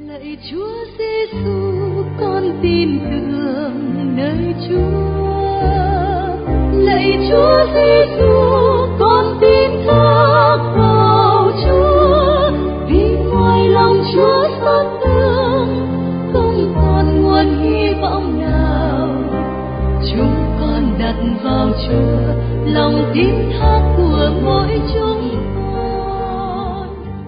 Lạy Chúa Giêsu, con tin tưởng nơi Chúa. Lạy Chúa Giêsu, con tin thác vào Chúa. Vì ngoài lòng Chúa xót thương, không còn nguồn hy vọng nào. Chúng con đặt vào Chúa lòng tin thác của mỗi chúng con.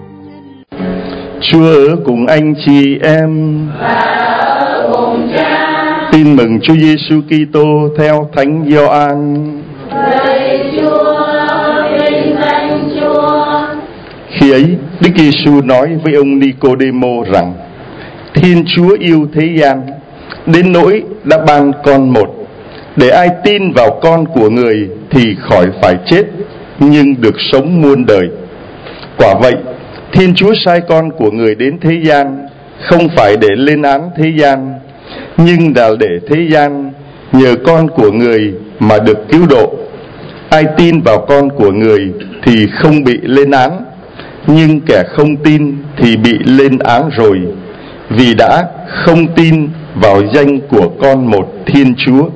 Chúa ở cùng anh chị em và ở cùng Cha. Tin mừng Chúa Giêsu Kitô theo Thánh Gioan. Lạy Chúa, vinh danh Chúa. Khi ấy, Đức Giêsu nói với ông Nicôđêmô rằng: Thiên Chúa yêu thế gian đến nỗi đã ban con một, để ai tin vào con của người thì khỏi phải chết, nhưng được sống muôn đời. Quả vậy, Thiên Chúa sai con của người đến thế gian không phải để lên án thế gian, nhưng là để thế gian nhờ con của người mà được cứu độ. Ai tin vào con của người thì không bị lên án, nhưng kẻ không tin thì bị lên án rồi, vì đã không tin vào danh của con một Thiên Chúa.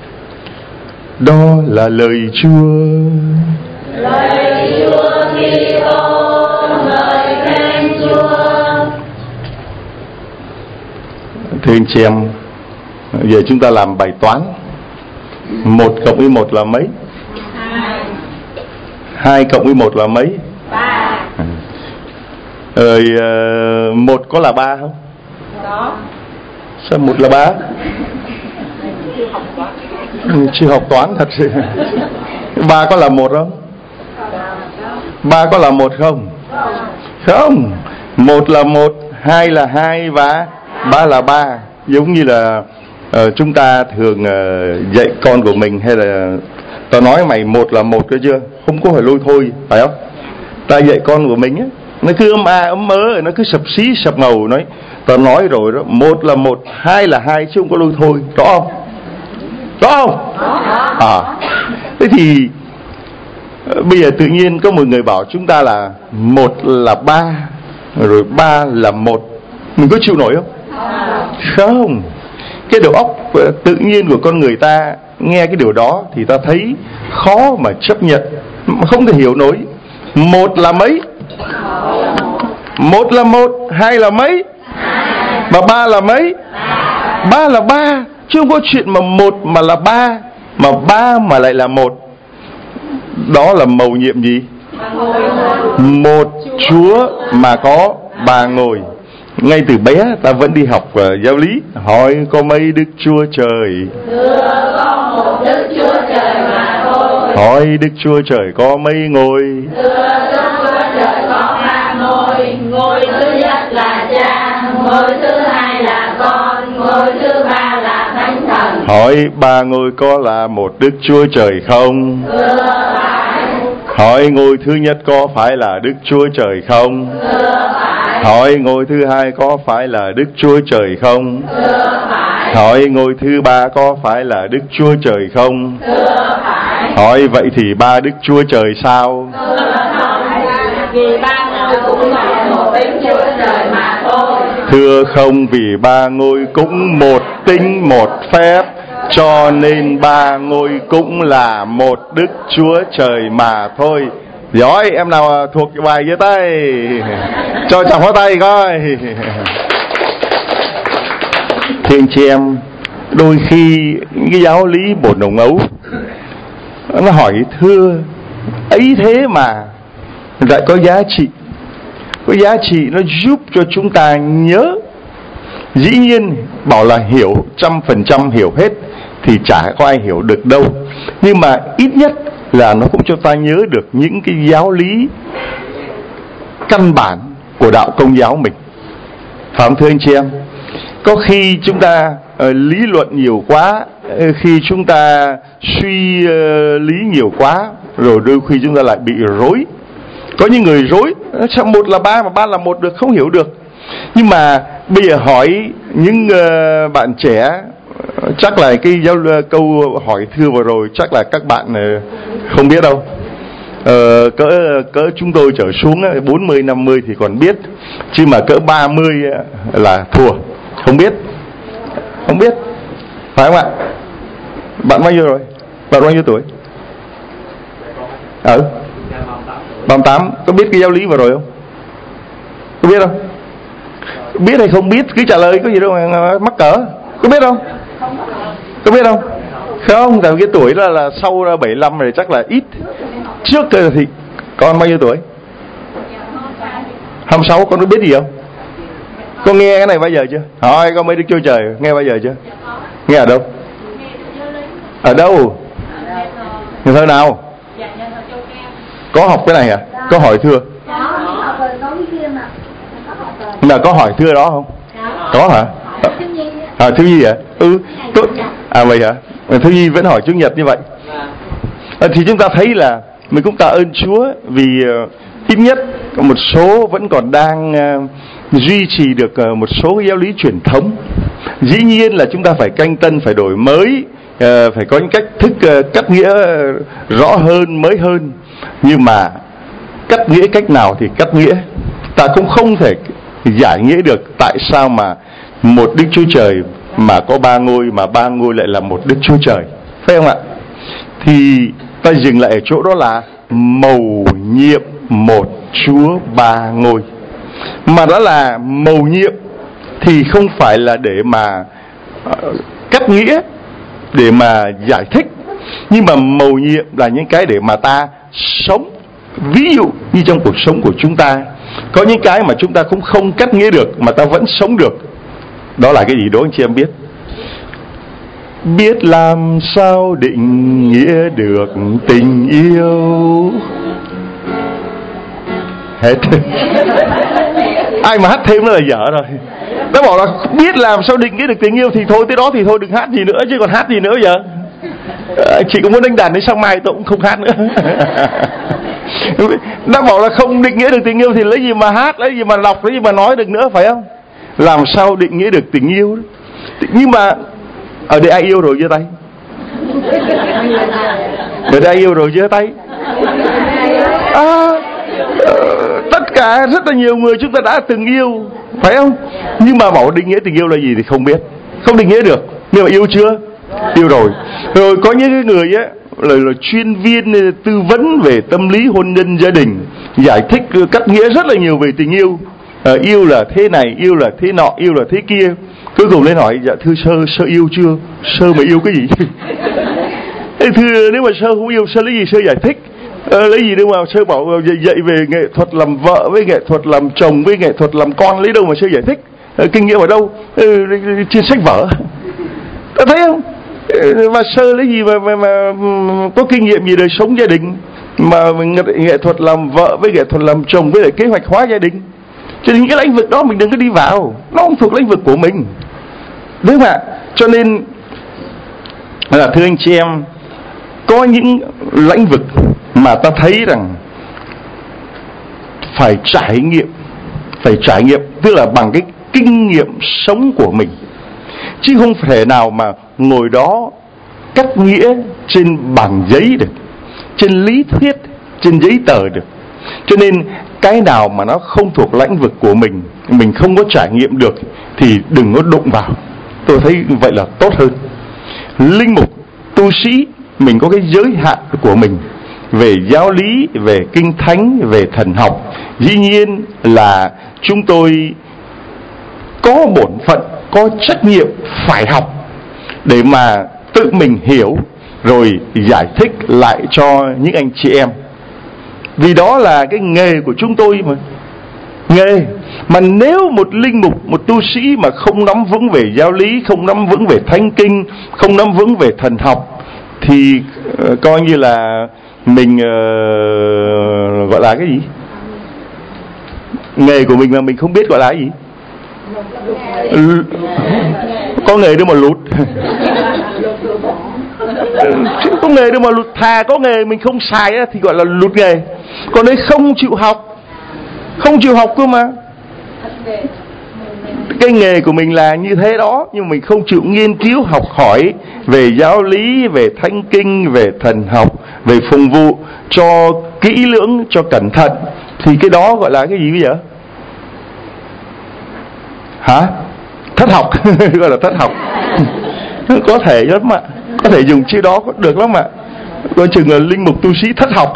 Đó là lời Chúa. Lạy Chúa Kitô, ngợi khen Chúa. Thưa anh chị em, giờ chúng ta làm bài toán. 1 cộng với 1 là mấy? 2 cộng với 1 là mấy? 3. Rồi 1 có là 3 không? Có. Sao 1 là 3? Chưa học toán thật sự. 3 có là 1 không? 3 có là 1 không? Không. 1 là 1, 2 là 2 và 3 là 3. Giống như là chúng ta thường dạy con của mình, hay là tao nói mày 1 là 1 cơ chưa? Không có phải lôi thôi, phải không? Ta dạy con của mình á, nó cứ ấm a ấm mớ, nó cứ sập xí sập ngầu, nói tao nói rồi đó, 1 là 1, 2 là 2 chứ không có lôi thôi, rõ không? Rõ không? Thế thì bây giờ tự nhiên có một người bảo chúng ta là 1 là 3, rồi 3 là 1, mình có chịu nổi không? Không. Cái đầu óc tự nhiên của con người ta nghe cái điều đó thì ta thấy khó mà chấp nhận, không thể hiểu nổi. 1 là mấy? 1 là 1, 2 là mấy? Và 3 là mấy? 3 là 3, chứ không có chuyện mà 1 mà là 3, mà 3 mà lại là 1. Đó là mầu nhiệm gì? Một Chúa mà có 3 ngôi. Ngay từ bé ta vẫn đi học giáo lý. Hỏi có mấy Đức Chúa Trời? Thưa, có một Đức Chúa Trời mà thôi. Hỏi Đức Chúa Trời có mấy ngôi? Thưa, Đức Chúa Trời có 3 ngôi. Ngôi thứ nhất là Cha, ngôi thứ hai là Con, ngôi thứ ba là Thánh Thần. Hỏi 3 ngôi có là một Đức Chúa Trời không? Thưa, phải. Hỏi ngôi thứ nhất có phải là Đức Chúa Trời không? Thưa, phải. Hỏi ngôi thứ hai có phải là Đức Chúa Trời không? Thưa, phải. Hỏi ngôi thứ ba có phải là Đức Chúa Trời không? Thưa, phải. Hỏi vậy thì 3 Đức Chúa Trời sao? Thưa, không. Vì 3 ngôi cũng là một Đức Chúa Trời mà thôi. Thưa không, vì 3 ngôi cũng một tính một phép, cho nên 3 ngôi cũng là một Đức Chúa Trời mà thôi. Giỏi, em nào thuộc bài giơ tay, cho chồng có tay coi. Thưa anh chị em, đôi khi cái giáo lý bột nồng ấu nó hỏi thưa ấy thế mà lại có giá trị. Có giá trị nó giúp cho chúng ta nhớ. Dĩ nhiên bảo là hiểu 100% hiểu hết thì chả có ai hiểu được đâu, nhưng mà ít nhất là nó cũng cho ta nhớ được những cái giáo lý căn bản của đạo Công giáo mình. Phải không thưa anh chị em? Có khi chúng ta lý luận nhiều quá, khi chúng ta suy lý nhiều quá, rồi đôi khi chúng ta lại bị rối. Có những người rối, sao 1 là 3 mà 3 là 1 được, không hiểu được. Nhưng mà bây giờ hỏi những bạn trẻ, chắc là cái câu hỏi thưa vừa rồi chắc là các bạn không biết đâu. cỡ chúng tôi trở xuống 40, 50 thì còn biết, chứ mà cỡ 30 là thua, không biết, phải không ạ? Bạn bao nhiêu rồi? Bạn bao nhiêu tuổi? 38. Có biết cái giáo lý vừa rồi không? Có biết không? Biết hay không biết cứ trả lời, có gì đâu mà mắc cỡ. Có biết không? Có biết không? Không, tại cái tuổi là sau 75 rồi chắc là ít. Trước thì con bao nhiêu tuổi? 26. Con có biết gì không? Con nghe cái này bao giờ chưa? Hỏi con mấy Đức Chúa Trời nghe bao giờ chưa? Nghe ở đâu? Ở đâu? Nhà thơ nào? Có học cái này à? Có hỏi thưa? Là có hỏi thưa đó không? Có hả? Thiếu nhi hả? Tốt. Vậy hả? Thiếu nhi vẫn hỏi Chủ nhật như vậy. Thì chúng ta thấy là mình cũng tạ ơn Chúa vì ít nhất một số vẫn còn đang duy trì được một số giáo lý truyền thống. Dĩ nhiên là chúng ta phải canh tân, phải đổi mới, phải có những cách thức cắt nghĩa rõ hơn, mới hơn. Nhưng mà cắt nghĩa cách nào thì cắt nghĩa, ta cũng không thể giải nghĩa được tại sao mà một Đức Chúa Trời mà có 3 ngôi, mà 3 ngôi lại là một Đức Chúa Trời, phải không ạ? Thì ta dừng lại ở chỗ đó là mầu nhiệm một Chúa 3 ngôi. Mà đó là mầu nhiệm thì không phải là để mà cắt nghĩa, để mà giải thích, nhưng mà mầu nhiệm là những cái để mà ta sống. Ví dụ như trong cuộc sống của chúng ta có những cái mà chúng ta cũng không cắt nghĩa được mà ta vẫn sống được. Đó là cái gì đó anh chị em biết? Biết làm sao định nghĩa được tình yêu. Hết. Ai mà hát thêm nó là dở rồi. Nó bảo là biết làm sao định nghĩa được tình yêu thì thôi, tới đó thì thôi, đừng hát gì nữa, chứ còn hát gì nữa giờ. Chị cũng muốn đánh đàn đến sáng mai tôi cũng không hát nữa. Nó bảo là không định nghĩa được tình yêu thì lấy gì mà hát, lấy gì mà lọc, lấy gì mà nói được nữa, phải không? Làm sao định nghĩa được tình yêu? Nhưng mà ở đây ai yêu rồi giơ tay? Ở đây ai yêu rồi giơ tay? Tất cả rất là nhiều người chúng ta đã từng yêu, phải không? Nhưng mà bảo định nghĩa tình yêu là gì thì không biết, không định nghĩa được. Nhưng mà yêu chưa? Yêu rồi. Rồi có những cái người á là chuyên viên tư vấn về tâm lý hôn nhân gia đình, giải thích cắt nghĩa rất là nhiều về tình yêu. Yêu là thế này, yêu là thế nọ, yêu là thế kia. Cuối cùng lên hỏi: dạ thưa sơ yêu chưa? Sơ mà yêu cái gì? Thưa nếu mà sơ không yêu, sơ lấy gì sơ giải thích? Lấy gì đâu mà sơ bảo dạy về nghệ thuật làm vợ, với nghệ thuật làm chồng, với nghệ thuật làm con, lấy đâu mà sơ giải thích? Kinh nghiệm ở đâu? Trên sách vở. Thấy không? Mà sơ lấy gì mà có kinh nghiệm gì đời sống gia đình, mà nghệ thuật làm vợ với nghệ thuật làm chồng với lại kế hoạch hóa gia đình. Cho nên những cái lĩnh vực đó mình đừng có đi vào, nó không thuộc lĩnh vực của mình, đúng không ạ? Cho nên là thưa anh chị em, có những lĩnh vực mà ta thấy rằng phải trải nghiệm, tức là bằng cái kinh nghiệm sống của mình, chứ không thể nào mà ngồi đó cắt nghĩa trên bảng giấy được, trên lý thuyết, trên giấy tờ được. Cho nên cái nào mà nó không thuộc lĩnh vực của mình không có trải nghiệm được thì đừng có đụng vào. Tôi thấy vậy là tốt hơn. Linh mục, tu sĩ, mình có cái giới hạn của mình về giáo lý, về kinh thánh, về thần học. Dĩ nhiên là chúng tôi có bổn phận, có trách nhiệm phải học để mà tự mình hiểu rồi giải thích lại cho những anh chị em. Vì đó là cái nghề của chúng tôi mà. Nghề. Mà nếu một linh mục, một tu sĩ mà không nắm vững về giáo lý, không nắm vững về thánh kinh, không nắm vững về thần học, thì coi như là mình gọi là cái gì? Nghề của mình mà mình không biết gọi là cái gì? Có nghề đâu mà lụt. Có nghề đâu mà lụt. Thà có nghề mình không xài thì gọi là lụt nghề. Còn đây không chịu học cơ mà. Cái nghề của mình là như thế đó, nhưng mình không chịu nghiên cứu học hỏi về giáo lý, về thánh kinh, về thần học, về phụng vụ cho kỹ lưỡng, cho cẩn thận, thì cái đó gọi là cái gì bây giờ? Hả? Thất học. Gọi là thất học. Có thể lắm ạ, có thể dùng chữ đó được lắm ạ. Coi chừng là linh mục tu sĩ thất học.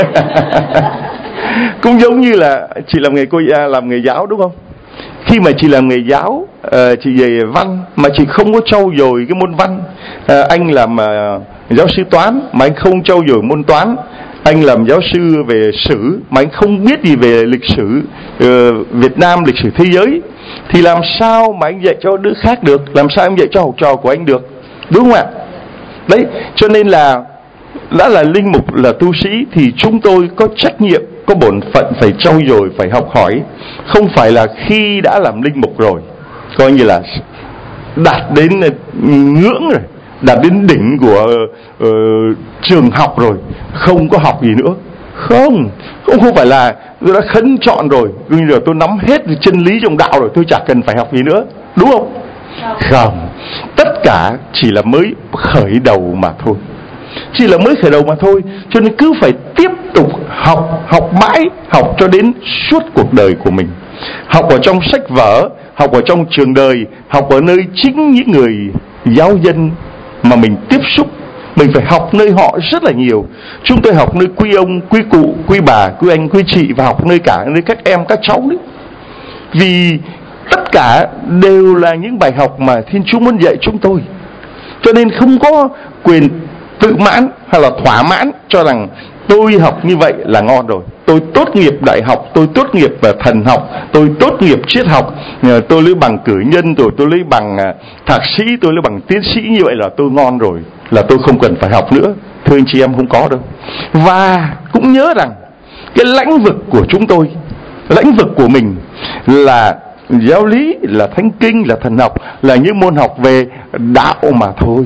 Cũng giống như là chị làm nghề làm nghề giáo đúng không? Khi mà chị làm nghề giáo, chị dạy văn mà chị không có trau dồi cái môn văn. Anh làm giáo sư toán mà anh không trau dồi môn toán. Anh làm giáo sư về sử mà anh không biết gì về lịch sử Việt Nam, lịch sử thế giới, thì làm sao mà anh dạy cho đứa khác được? Làm sao anh dạy cho học trò của anh được? Đúng không ạ? Đấy, cho nên là đã là linh mục, là tu sĩ thì chúng tôi có trách nhiệm, có bổn phận phải trau dồi, phải học hỏi. Không phải là khi đã làm linh mục rồi coi như là đạt đến ngưỡng rồi, đạt đến đỉnh của trường học rồi, không có học gì nữa. Không phải là tôi đã khấn chọn rồi, bây giờ tôi nắm hết chân lý trong đạo rồi, tôi chả cần phải học gì nữa, đúng không? Không, tất cả chỉ là mới khởi đầu mà thôi. Chỉ là mới khởi đầu mà thôi. Cho nên cứ phải tiếp tục học mãi, học cho đến suốt cuộc đời của mình. Học ở trong sách vở, học ở trong trường đời, học ở nơi chính những người giáo dân mà mình tiếp xúc. Mình phải học nơi họ rất là nhiều. Chúng tôi học nơi quý ông, quý cụ, quý bà, quý anh, quý chị, và học nơi cả nơi các em, các cháu đấy. Vì tất cả đều là những bài học mà Thiên Chúa muốn dạy chúng tôi. Cho nên không có quyền tự mãn hay là thỏa mãn cho rằng tôi học như vậy là ngon rồi. Tôi tốt nghiệp đại học, tôi tốt nghiệp thần học, tôi tốt nghiệp triết học, tôi lấy bằng cử nhân, rồi tôi lấy bằng thạc sĩ, tôi lấy bằng tiến sĩ, như vậy là tôi ngon rồi, là tôi không cần phải học nữa. Thưa anh chị em, không có đâu. Và cũng nhớ rằng cái lãnh vực của chúng tôi, lãnh vực của mình là giáo lý, là thánh kinh, là thần học, là những môn học về đạo mà thôi.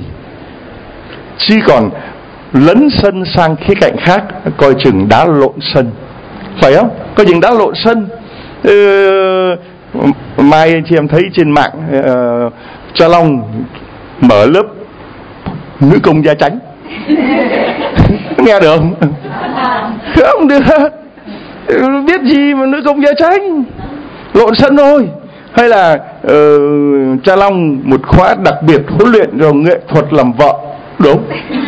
Chỉ còn lấn sân sang khía cạnh khác, coi chừng đá lộn sân, phải không? Coi chừng đá lộn sân. Mai anh chị em thấy trên mạng Cha Long mở lớp nữ công gia chánh. Nghe được không? Không được. Biết gì mà nữ công gia chánh, lộn sân thôi. Hay là Cha Long một khóa đặc biệt huấn luyện rồi nghệ thuật làm vợ, đúng?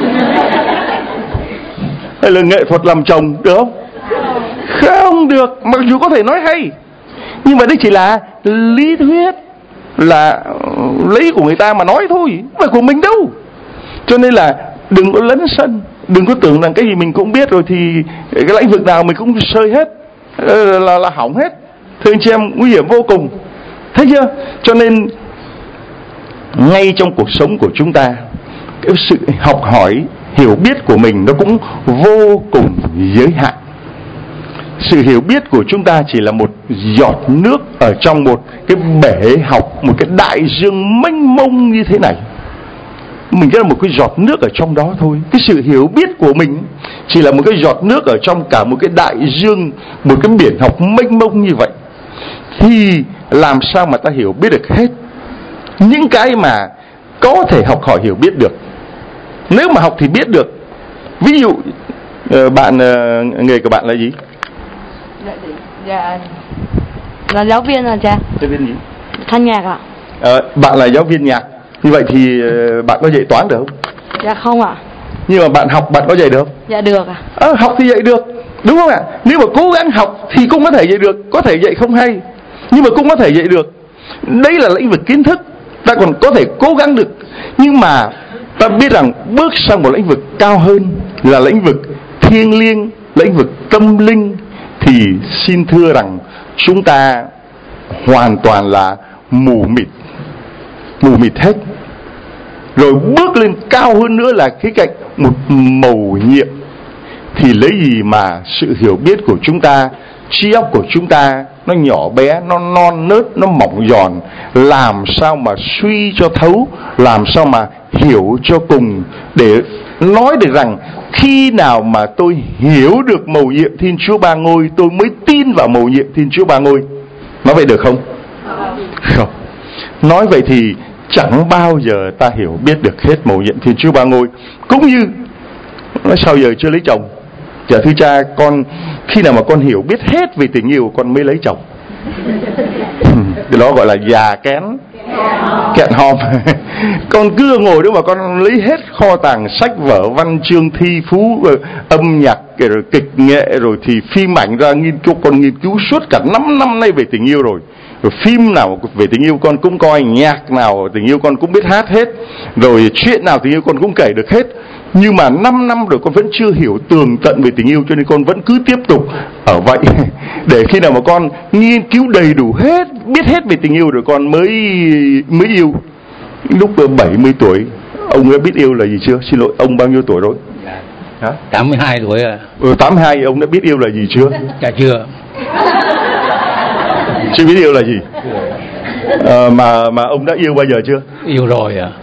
Hay là nghệ thuật làm chồng, được không? Không được. Mặc dù có thể nói hay, nhưng mà đây chỉ là lý thuyết, là lấy của người ta mà nói thôi, không phải của mình đâu. Cho nên là đừng có lấn sân, đừng có tưởng rằng cái gì mình cũng biết rồi thì cái lĩnh vực nào mình cũng sơi hết, là hỏng hết. Thưa anh chị em, nguy hiểm vô cùng. Thấy chưa? Cho nên ngay trong cuộc sống của chúng ta, cái sự học hỏi, hiểu biết của mình nó cũng vô cùng giới hạn. Sự hiểu biết của chúng ta chỉ là một giọt nước ở trong một cái bể học, một cái đại dương mênh mông như thế này. Mình chỉ là một cái giọt nước ở trong đó thôi. Cái sự hiểu biết của mình chỉ là một cái giọt nước ở trong cả một cái đại dương, một cái biển học mênh mông như vậy. Thì làm sao mà ta hiểu biết được hết những cái mà có thể học hỏi hiểu biết được? Nếu mà học thì biết được. Ví dụ bạn, nghề của bạn là gì? Dạ là giáo viên à cha. Giáo viên gì? Thanh nhạc ạ. Bạn là giáo viên nhạc. Như vậy thì bạn có dạy toán được không? Dạ không ạ. Nhưng mà bạn học, bạn có dạy được không? Dạ được ạ. Học thì dạy được, đúng không ạ? Nếu mà cố gắng học thì cũng có thể dạy được. Có thể dạy không hay, nhưng mà cũng có thể dạy được. Đây là lĩnh vực kiến thức, ta còn có thể cố gắng được. Nhưng mà ta biết rằng bước sang một lĩnh vực cao hơn là lĩnh vực thiêng liêng, lĩnh vực tâm linh, thì xin thưa rằng chúng ta hoàn toàn là mù mịt hết. Rồi bước lên cao hơn nữa là khía cạnh một mầu nhiệm, thì lấy gì mà sự hiểu biết của chúng ta, trí óc của chúng ta nó nhỏ bé, nó non nớt, nó mỏng giòn, làm sao mà suy cho thấu, làm sao mà hiểu cho cùng, để nói được rằng khi nào mà tôi hiểu được mầu nhiệm Thiên Chúa Ba Ngôi, tôi mới tin vào mầu nhiệm Thiên Chúa Ba Ngôi. Nói vậy được không? Không. Nói vậy thì chẳng bao giờ ta hiểu biết được hết mầu nhiệm Thiên Chúa Ba Ngôi. Cũng như nói sao giờ chưa lấy chồng, dạ thưa cha, con khi nào mà con hiểu biết hết về tình yêu con mới lấy chồng. Cái đó gọi là già kén kẹn hòm. Con cứ ngồi đó mà con lấy hết kho tàng sách vở văn chương thi phú, âm nhạc rồi kịch nghệ rồi thì phim ảnh ra nghiên cứu. Con nghiên cứu suốt cả 5 năm nay về tình yêu rồi phim nào về tình yêu con cũng coi, nhạc nào tình yêu con cũng biết hát hết, rồi chuyện nào tình yêu con cũng kể được hết. Nhưng mà 5 năm rồi con vẫn chưa hiểu tường tận về tình yêu, cho nên con vẫn cứ tiếp tục ở vậy. Để khi nào mà con nghiên cứu đầy đủ hết, biết hết về tình yêu rồi con mới yêu. Lúc 70 tuổi, ông đã biết yêu là gì chưa? Xin lỗi, ông bao nhiêu tuổi rồi? Hả? 82 tuổi à? 82, ông đã biết yêu là gì chưa? Dạ chưa. Chưa biết yêu là gì? Mà ông đã yêu bao giờ chưa? Yêu rồi à?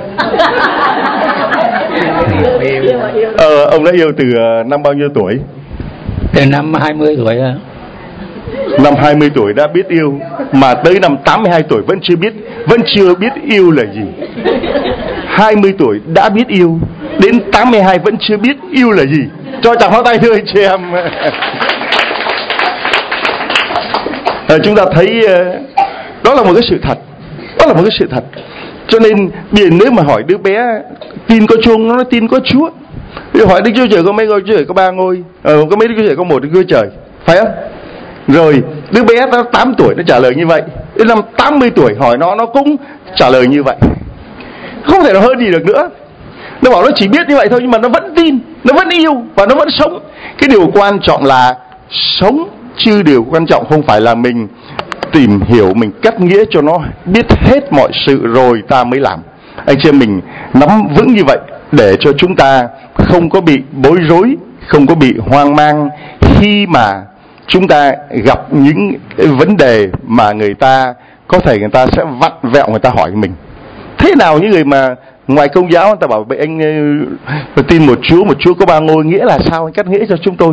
Ông đã yêu từ năm bao nhiêu tuổi? Từ năm 20 tuổi à? Năm 20 tuổi đã biết yêu, mà tới năm 82 tuổi vẫn chưa biết yêu là gì. 20 tuổi đã biết yêu, đến 82 vẫn chưa biết yêu là gì. Cho chàng pháo tay thưa anh chị em. Chúng ta thấy đó là một cái sự thật. Đó là một cái sự thật. Cho nên nếu mà hỏi đứa bé tin có Chúa, nó nói tin có Chúa. Hỏi Đức Chúa Trời có mấy ngôi Chúa Trời? Có 3 ngôi. Có mấy Đức Chúa Trời? Có 1 Đức Chúa Trời. Phải không? Rồi đứa bé nó 8 tuổi nó trả lời như vậy, đến năm 80 tuổi hỏi nó cũng trả lời như vậy. Không thể nào hơn gì được nữa. Nó bảo nó chỉ biết như vậy thôi, nhưng mà nó vẫn tin, nó vẫn yêu và nó vẫn sống. Cái điều quan trọng là sống, chứ điều quan trọng không phải là mình tìm hiểu, mình cắt nghĩa cho nó biết hết mọi sự rồi ta mới làm. Anh chị em mình nắm vững như vậy để cho chúng ta không có bị bối rối, không có bị hoang mang khi mà chúng ta gặp những vấn đề mà người ta có thể người ta sẽ vặn vẹo, người ta hỏi mình. Thế nào những người mà ngoài Công giáo người ta bảo vậy anh tin một Chúa có 3 ngôi, nghĩa là sao? Anh cắt nghĩa cho chúng tôi.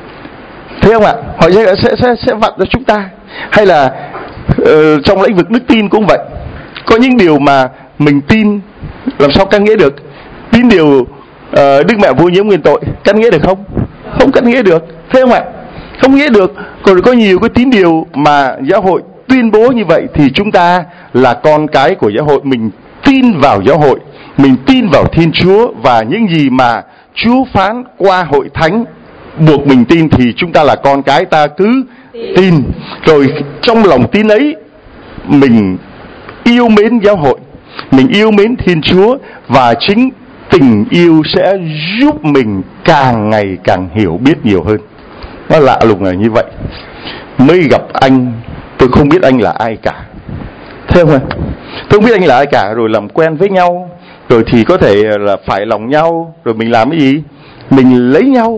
Thấy không ạ? Họ sẽ vặn cho chúng ta. Hay là trong lĩnh vực đức tin cũng vậy. Có những điều mà mình tin làm sao cắt nghĩa được. Tin điều Đức Mẹ Vô Nhiễm Nguyên Tội, cắt nghĩa được không? Không cắt nghĩa được. Thấy không ạ? Không nghĩa được. Còn có nhiều cái tín điều mà giáo hội tuyên bố như vậy thì chúng ta là con cái của giáo hội, mình tin vào giáo hội, mình tin vào Thiên Chúa, và những gì mà Chúa phán qua hội thánh buộc mình tin thì chúng ta là con cái, ta cứ tin. Rồi trong lòng tin ấy mình yêu mến giáo hội, mình yêu mến Thiên Chúa, và chính tình yêu sẽ giúp mình càng ngày càng hiểu biết nhiều hơn. Nó lạ lùng là như vậy. Mới gặp anh, tôi không biết anh là ai cả. Thấy không ạ? Tôi không biết anh là ai cả, rồi làm quen với nhau, rồi thì có thể là phải lòng nhau, rồi mình làm cái gì? Mình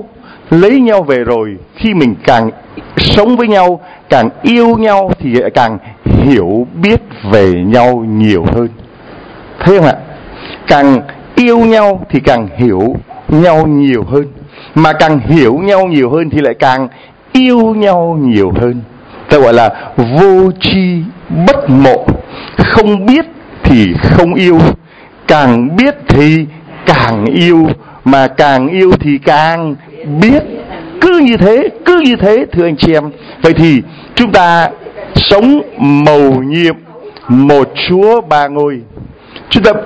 lấy nhau về, rồi khi mình càng sống với nhau, càng yêu nhau thì càng hiểu biết về nhau nhiều hơn. Thấy không ạ? Càng yêu nhau thì càng hiểu nhau nhiều hơn, mà càng hiểu nhau nhiều hơn thì lại càng yêu nhau nhiều hơn. Ta gọi là vô tri bất mộ. Không biết thì không yêu, càng biết thì càng yêu, mà càng yêu thì càng biết. Cứ như thế thưa anh chị em. Vậy thì chúng ta sống mầu nhiệm một Chúa 3 ngôi. Chúng ta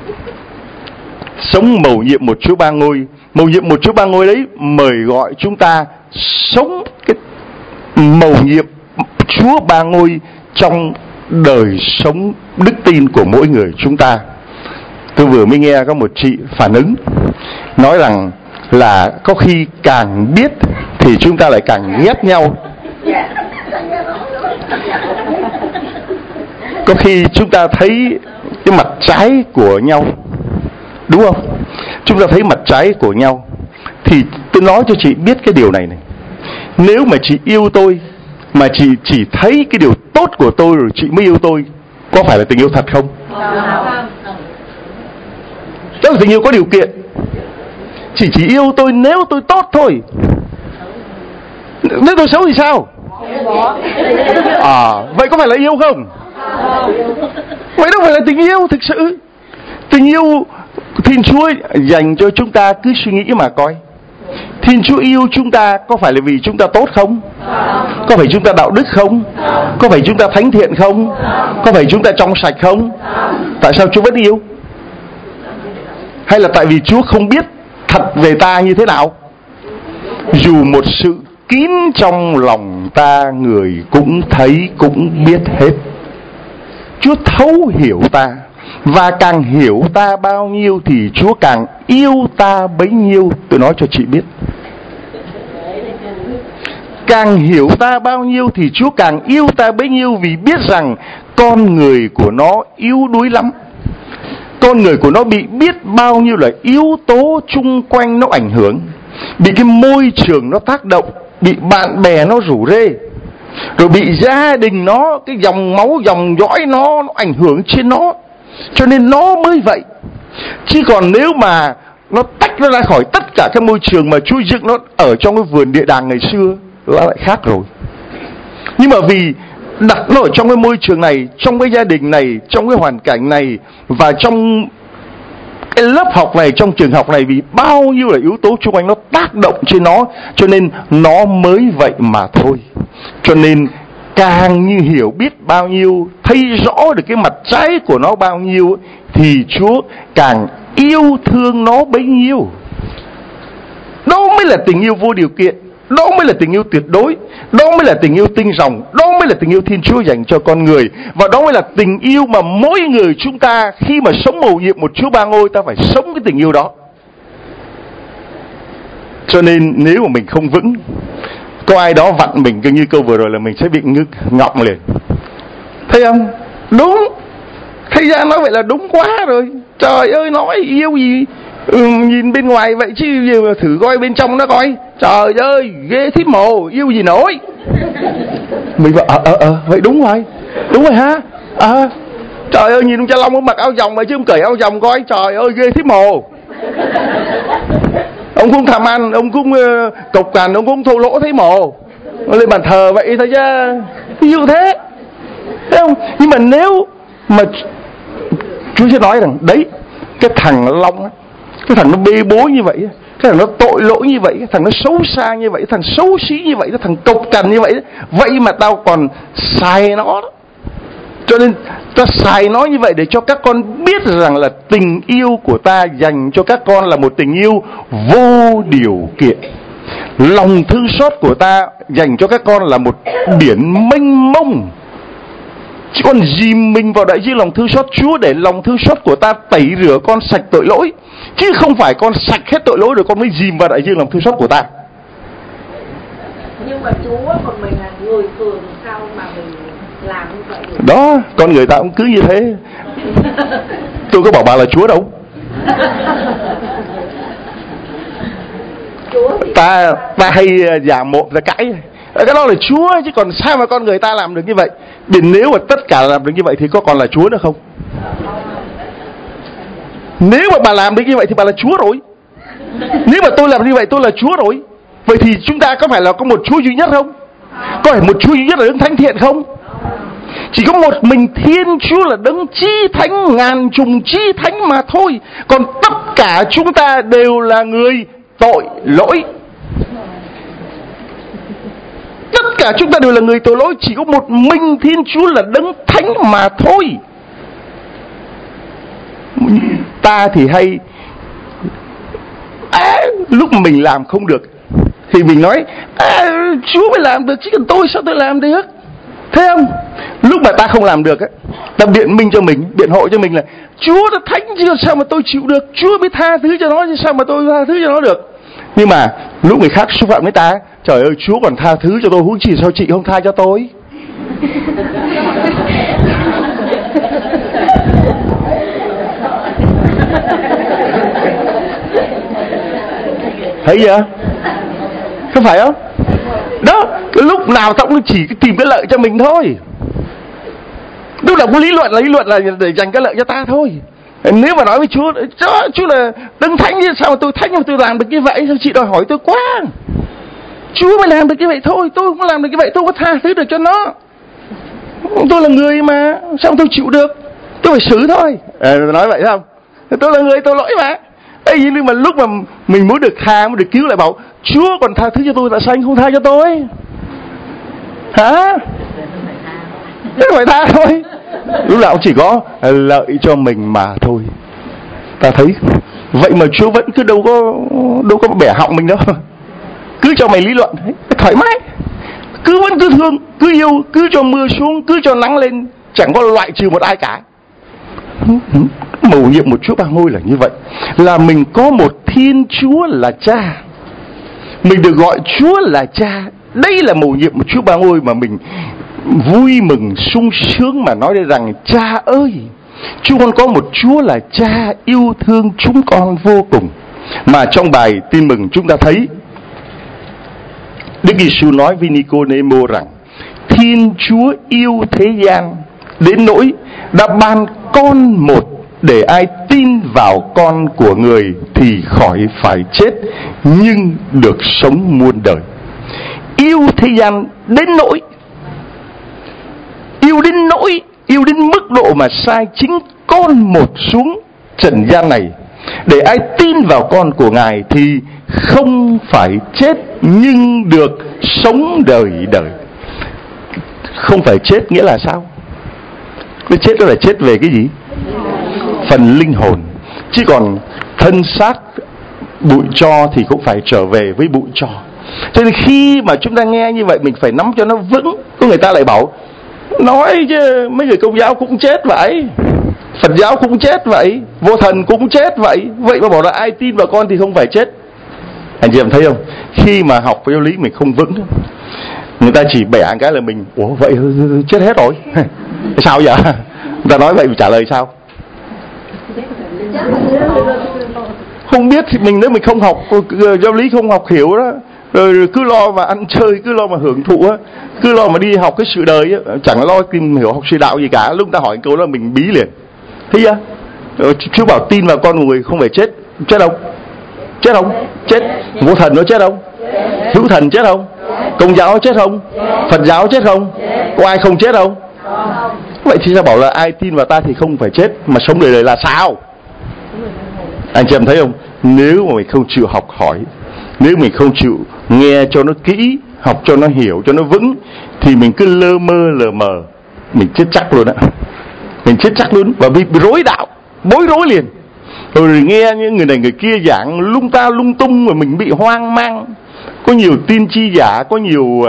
sống mầu nhiệm một Chúa 3 ngôi. Mầu nhiệm một Chúa 3 ngôi đấy mời gọi chúng ta sống cái mầu nhiệm Chúa 3 ngôi trong đời sống đức tin của mỗi người chúng ta. Tôi vừa mới nghe có một chị phản ứng nói rằng là có khi càng biết thì chúng ta lại càng ghét nhau. Có khi chúng ta thấy cái mặt trái của nhau, đúng không? Chúng ta thấy mặt trái của nhau. Thì tôi nói cho chị biết cái điều này này. Nếu mà chị yêu tôi, mà chị chỉ thấy cái điều tốt của tôi rồi chị mới yêu tôi, có phải là tình yêu thật không? Đó là tình yêu có điều kiện. Chị chỉ yêu tôi nếu tôi tốt thôi. Nếu tôi xấu thì sao? Vậy có phải là yêu không? Vậy đâu phải là tình yêu thực sự. Tình yêu Thiên Chúa dành cho chúng ta, cứ suy nghĩ mà coi. Thiên Chúa yêu chúng ta có phải là vì chúng ta tốt không? Có phải chúng ta đạo đức không? Có phải chúng ta thánh thiện không? Có phải chúng ta trong sạch không? Tại sao Chúa vẫn yêu? Hay là tại vì Chúa không biết thật về ta như thế nào? Dù một sự kín trong lòng ta, người cũng thấy cũng biết hết. Chúa thấu hiểu ta, và càng hiểu ta bao nhiêu thì Chúa càng yêu ta bấy nhiêu. Tôi nói cho chị biết, càng hiểu ta bao nhiêu thì Chúa càng yêu ta bấy nhiêu, vì biết rằng con người của nó yếu đuối lắm. Con người của nó bị biết bao nhiêu là yếu tố chung quanh nó ảnh hưởng. Bị cái môi trường nó tác động, bị bạn bè nó rủ rê, rồi bị gia đình nó, cái dòng máu dòng dõi nó ảnh hưởng trên nó, cho nên nó mới vậy. Chứ còn nếu mà nó tách nó ra khỏi tất cả cái môi trường mà Chúa dựng nó ở trong cái vườn địa đàng ngày xưa, nó lại khác rồi. Nhưng mà vì đặt nó ở trong cái môi trường này, trong cái gia đình này, trong cái hoàn cảnh này, và trong cái lớp học này, trong trường học này, vì bao nhiêu là yếu tố xung quanh nó tác động trên nó, cho nên nó mới vậy mà thôi. Cho nên càng như hiểu biết bao nhiêu, thấy rõ được cái mặt trái của nó bao nhiêu, thì Chúa càng yêu thương nó bấy nhiêu. Đó mới là tình yêu vô điều kiện, đó mới là tình yêu tuyệt đối, đó mới là tình yêu tinh ròng, đó mới là tình yêu Thiên Chúa dành cho con người. Và đó mới là tình yêu mà mỗi người chúng ta khi mà sống mầu nhiệm một Chúa Ba Ngôi, ta phải sống cái tình yêu đó. Cho nên nếu mà mình không vững, có ai đó vặn mình cứ như câu vừa rồi là mình sẽ bị ngọng liền. Thấy không? Đúng. Thầy ra nói vậy là đúng quá rồi. Trời ơi, nói yêu gì nhìn bên ngoài vậy chứ thử coi bên trong nó coi. Trời ơi, ghê thít mồ, yêu gì nổi. Mình bảo vậy đúng rồi. Đúng rồi ha. Trời ơi, nhìn ông Cha Long ông mặc áo dòng vậy chứ ông cởi áo dòng coi. Trời ơi, ghê thít mồ. Ông cũng tham ăn, ông cũng cộc cằn, ông cũng thô lỗ thấy mồ. Lên bàn thờ vậy thôi chứ. Ví dụ thế. Thấy không? Nhưng mà nếu mà Chúa sẽ nói rằng đấy, cái thằng Long ấy, cái thằng nó bê bối như vậy, cái thằng nó tội lỗi như vậy, cái thằng nó xấu xa như vậy, thằng xấu xí như vậy, cái thằng cộc cằn như vậy, vậy mà tao còn xài nó đó. Cho nên ta xài nó như vậy để cho các con biết rằng là tình yêu của ta dành cho các con là một tình yêu vô điều kiện. Lòng thương xót của ta dành cho các con là một biển mênh mông. Chỉ còn dìm mình vào đại dương lòng thương xót Chúa để lòng thương xót của ta tẩy rửa con sạch tội lỗi, chứ không phải con sạch hết tội lỗi rồi con mới dìm vào đại dương lòng thương xót của ta. Nhưng mà Chúa còn mình là người thường, sao mà mình làm như vậy được? Đó, con người ta cũng cứ như thế. Tôi có bảo bà là Chúa đâu. Ta hay giả mộ ra cãi. Cái đó là Chúa chứ còn sao mà con người ta làm được như vậy. Vì nếu mà tất cả làm được như vậy thì có còn là Chúa nữa không? Nếu mà bà làm được như vậy thì bà là Chúa rồi. Nếu mà tôi làm như vậy tôi là Chúa rồi. Vậy thì chúng ta có phải là có một Chúa duy nhất không? Có phải một Chúa duy nhất là đấng thánh thiện không? Chỉ có một mình Thiên Chúa là đấng chí thánh, ngàn trùng chí thánh mà thôi. Còn tất cả chúng ta đều là người tội lỗi. Tất cả chúng ta đều là người tội lỗi. Chỉ có một mình Thiên Chúa là đấng thánh mà thôi. Ta thì hay lúc mà mình làm không được thì mình nói Chúa mới làm được chứ còn tôi sao tôi làm được. Thấy không? Lúc mà ta không làm được á, ta biện minh cho mình, biện hộ cho mình là Chúa đã thánh chứ sao mà tôi chịu được. Chúa mới tha thứ cho nó chứ sao mà tôi tha thứ cho nó được. Nhưng mà lúc người khác xúc phạm với ta, trời ơi Chúa còn tha thứ cho tôi, huống chi sao chị không tha cho tôi. Thấy chưa? Không phải không? Đó, lúc nào ta cũng chỉ tìm cái lợi cho mình thôi. Lúc nào cũng lý luận là để dành cái lợi cho ta thôi. Nếu mà nói với Chúa là đấng thánh chứ sao mà tôi thánh mà tôi làm được như vậy, sao chị đòi hỏi tôi quá. Chúa mới làm được như vậy thôi, tôi cũng làm được như vậy, tôi có tha thứ được cho nó. Tôi là người mà, sao tôi chịu được? Tôi phải xử thôi. Nói vậy không? Tôi là người, tôi lỗi mà. Nhưng mà lúc mà mình muốn được tha, muốn được cứu lại bảo Chúa còn tha thứ cho tôi, tại sao anh không tha cho tôi? Hả? Thế phải tha thôi. Lúc nào cũng chỉ có lợi cho mình mà thôi. Ta thấy vậy mà Chúa vẫn cứ đâu có bẻ họng mình đâu. Cứ cho mày lý luận thoải mái, cứ vẫn cứ thương, cứ yêu, cứ cho mưa xuống, cứ cho nắng lên, chẳng có loại trừ một ai cả. Mầu nhiệm một Chúa Ba Ngôi là như vậy, là mình có một Thiên Chúa là Cha, mình được gọi Chúa là Cha. Đây là mầu nhiệm một Chúa Ba Ngôi mà mình vui mừng sung sướng mà nói rằng Cha ơi, chúng con có một Chúa là Cha yêu thương chúng con vô cùng. Mà trong bài tin mừng chúng ta thấy Đức Giêsu nói với Nicôdêmô rằng Thiên Chúa yêu thế gian đến nỗi đã ban con một, để ai tin vào con của người thì khỏi phải chết nhưng được sống muôn đời. Yêu thế gian đến nỗi, yêu đến mức độ mà sai chính con một xuống trần gian này, để ai tin vào con của Ngài thì không phải chết nhưng được sống đời đời. Không phải chết nghĩa là sao? Cái chết đó là chết về cái gì? Phần linh hồn. Chứ còn thân xác bụi tro thì cũng phải trở về với bụi tro. Cho nên khi mà chúng ta nghe như vậy mình phải nắm cho nó vững. Có người ta lại bảo nói chứ mấy người Công giáo cũng chết vậy, Phật giáo cũng chết vậy, Vô Thần cũng chết vậy, vậy mà bảo là ai tin vào con thì không phải chết. Anh chị em thấy không? Khi mà học giáo lý mình không vững, người ta chỉ bẻ cái là mình ủa vậy chết hết rồi. Sao giờ? Người ta nói vậy trả lời sao? Không biết thì mình, nếu mình không học giáo lý, không học hiểu đó, rồi cứ lo mà ăn chơi, cứ lo mà hưởng thụ á, cứ lo mà đi học cái sự đời á, chẳng lo tìm hiểu học sư đạo gì cả. Lúc ta hỏi câu đó mình bí liền. Thấy chưa? Chúa bảo tin vào con người không phải chết. Chết không? Chết không? Chết. Vô Thần nó chết không? Hữu Thần chết không? Công giáo chết không? Phật giáo chết không? Có ai không chết không? Vậy thì sao bảo là ai tin vào ta thì không phải chết mà sống đời đời là sao? Anh chị em thấy không? Nếu mà mình không chịu học hỏi, nếu mình không chịu nghe cho nó kỹ, học cho nó hiểu, cho nó vững, thì mình cứ lơ mơ lờ mờ, mình chết chắc luôn á. Mình chết chắc luôn và bị rối đạo, bối rối liền. Rồi nghe những người này người kia giảng lung ta lung tung mà mình bị hoang mang. Có nhiều tin chi giả, có nhiều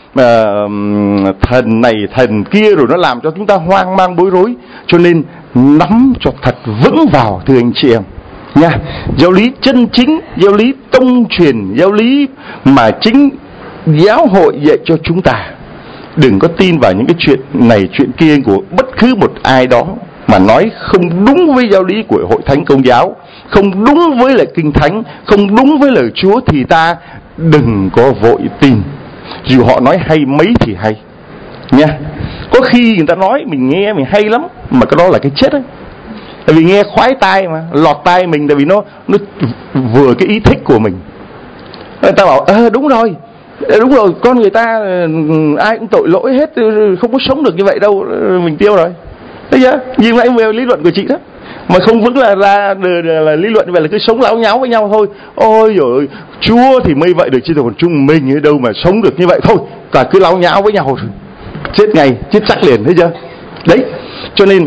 thần này thần kia, rồi nó làm cho chúng ta hoang mang bối rối. Cho nên nắm cho thật vững vào thưa anh chị em nha. Giáo lý chân chính, giáo lý tông truyền, giáo lý mà chính giáo hội dạy cho chúng ta. Đừng có tin vào những cái chuyện này chuyện kia của bất cứ một ai đó mà nói không đúng với giáo lý của Hội Thánh Công giáo, không đúng với lại Kinh Thánh, không đúng với lời Chúa thì ta đừng có vội tin. Dù họ nói hay mấy thì hay nha. Có khi người ta nói mình nghe mình hay lắm, mà cái đó là cái chết ấy. Tại vì nghe khoái tai mà, lọt tai mình, tại vì nó vừa cái ý thích của mình. Người ta bảo đúng rồi, con người ta ai cũng tội lỗi hết, không có sống được như vậy đâu, mình tiêu rồi. Thấy chưa? Nhưng lại về lý luận của chị đó, mà không vững là là lý luận như vậy là cứ sống láo nháo với nhau thôi. Ôi giời ơi, Chúa thì mới vậy được chứ còn chúng mình ở đâu mà sống được như vậy thôi, cả cứ láo nháo với nhau thôi, chết ngay, chết chắc liền. Thấy chưa? Đấy, cho nên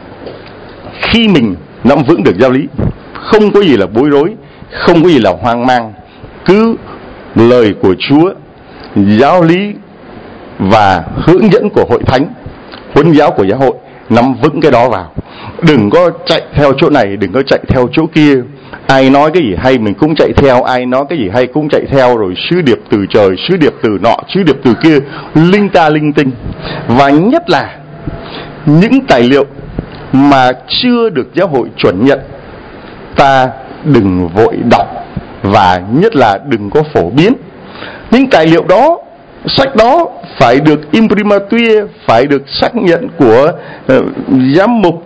khi mình nắm vững được giáo lý, không có gì là bối rối, không có gì là hoang mang, cứ lời của Chúa, giáo lý và hướng dẫn của Hội Thánh, huấn giáo của giáo hội, nắm vững cái đó vào. Đừng có chạy theo chỗ này, đừng có chạy theo chỗ kia. Ai nói cái gì hay mình cũng chạy theo, ai nói cái gì hay cũng chạy theo, rồi sứ điệp từ trời, sứ điệp từ nọ, sứ điệp từ kia, linh ta linh tinh. Và nhất là những tài liệu mà chưa được giáo hội chuẩn nhận, ta đừng vội đọc, và nhất là đừng có phổ biến. Những tài liệu đó, sách đó phải được imprimatur, phải được xác nhận của giám mục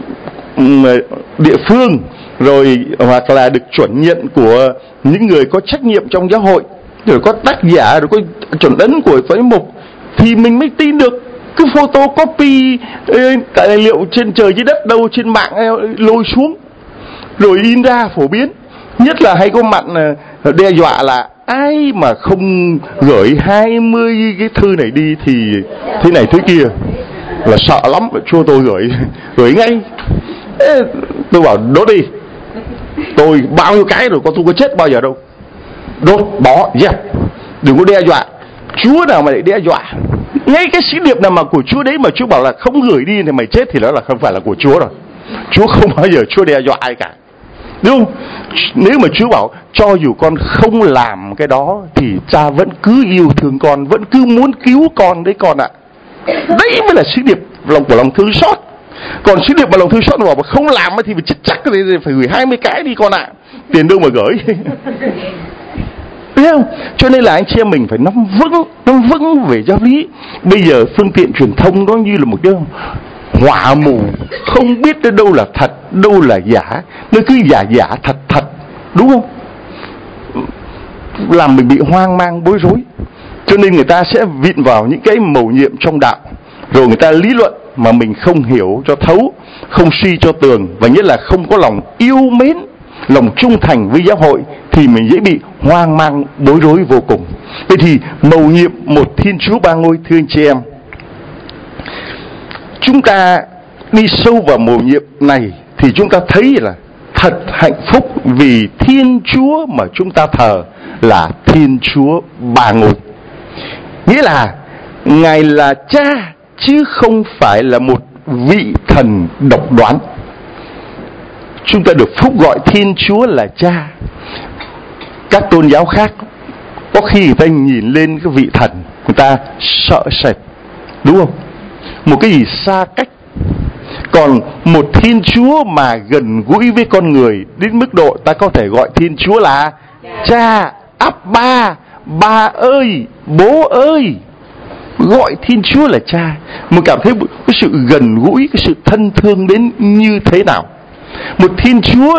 địa phương, rồi hoặc là được chuẩn nhận của những người có trách nhiệm trong giáo hội, rồi có tác giả, rồi có chuẩn ấn của phái mục, thì mình mới tin được. cứ photocopy tài liệu trên trời dưới đất đâu, trên mạng lôi xuống rồi in ra phổ biến. Nhất là hay có mặn đe dọa là ai mà không gửi 20 cái thư này đi thì thế này thế kia, là sợ lắm, cho tôi gửi ngay. Tôi bảo đốt đi, tôi bao nhiêu cái rồi, tôi có chết bao giờ đâu. Đốt, bỏ, dẹp, đừng có đe dọa. Chúa nào mà lại đe dọa? Ngay cái sứ điệp nào mà của Chúa đấy mà Chúa bảo là không gửi đi thì mày chết, thì đó là không phải là của Chúa rồi. Chúa không bao giờ Chúa đe dọa ai cả, đúng không? Nếu mà Chúa bảo cho dù con không làm cái đó thì cha vẫn cứ yêu thương con, vẫn cứ muốn cứu con đấy con ạ. Đấy mới là sứ điệp của lòng thương xót. Còn sứ điệp mà lòng thương xót bảo không làm thì phải chết chắc thì phải gửi 20 cái đi con ạ. Tiền đâu mà gửi. Thấy không? Cho nên là anh chị em mình phải nắm vững về giáo lý. Bây giờ phương tiện truyền thông nó như là một cái hỏa mù, không biết đâu là thật, đâu là giả. Nó cứ giả thật, đúng không? Làm mình bị hoang mang bối rối. Cho nên người ta sẽ vịn vào những cái mầu nhiệm trong đạo, rồi người ta lý luận mà mình không hiểu cho thấu, không suy cho tường, và nhất là không có lòng yêu mến, lòng trung thành với giáo hội, thì mình dễ bị hoang mang bối rối vô cùng. Vậy thì mầu nhiệm một Thiên Chúa ba ngôi, thưa anh chị em, chúng ta đi sâu vào mầu nhiệm này thì chúng ta thấy là thật hạnh phúc, vì Thiên Chúa mà chúng ta thờ là Thiên Chúa ba ngôi. Nghĩa là Ngài là Cha chứ không phải là một vị thần độc đoán. Chúng ta được phúc gọi Thiên Chúa là Cha. Các tôn giáo khác có khi người ta nhìn lên cái vị thần, người ta sợ sệt, đúng không? Một cái gì xa cách. Còn một Thiên Chúa mà gần gũi với con người đến mức độ ta có thể gọi Thiên Chúa là Cha, Abba, ba ơi, bố ơi. Gọi Thiên Chúa là Cha, mình cảm thấy cái sự gần gũi, cái sự thân thương đến như thế nào. Một Thiên Chúa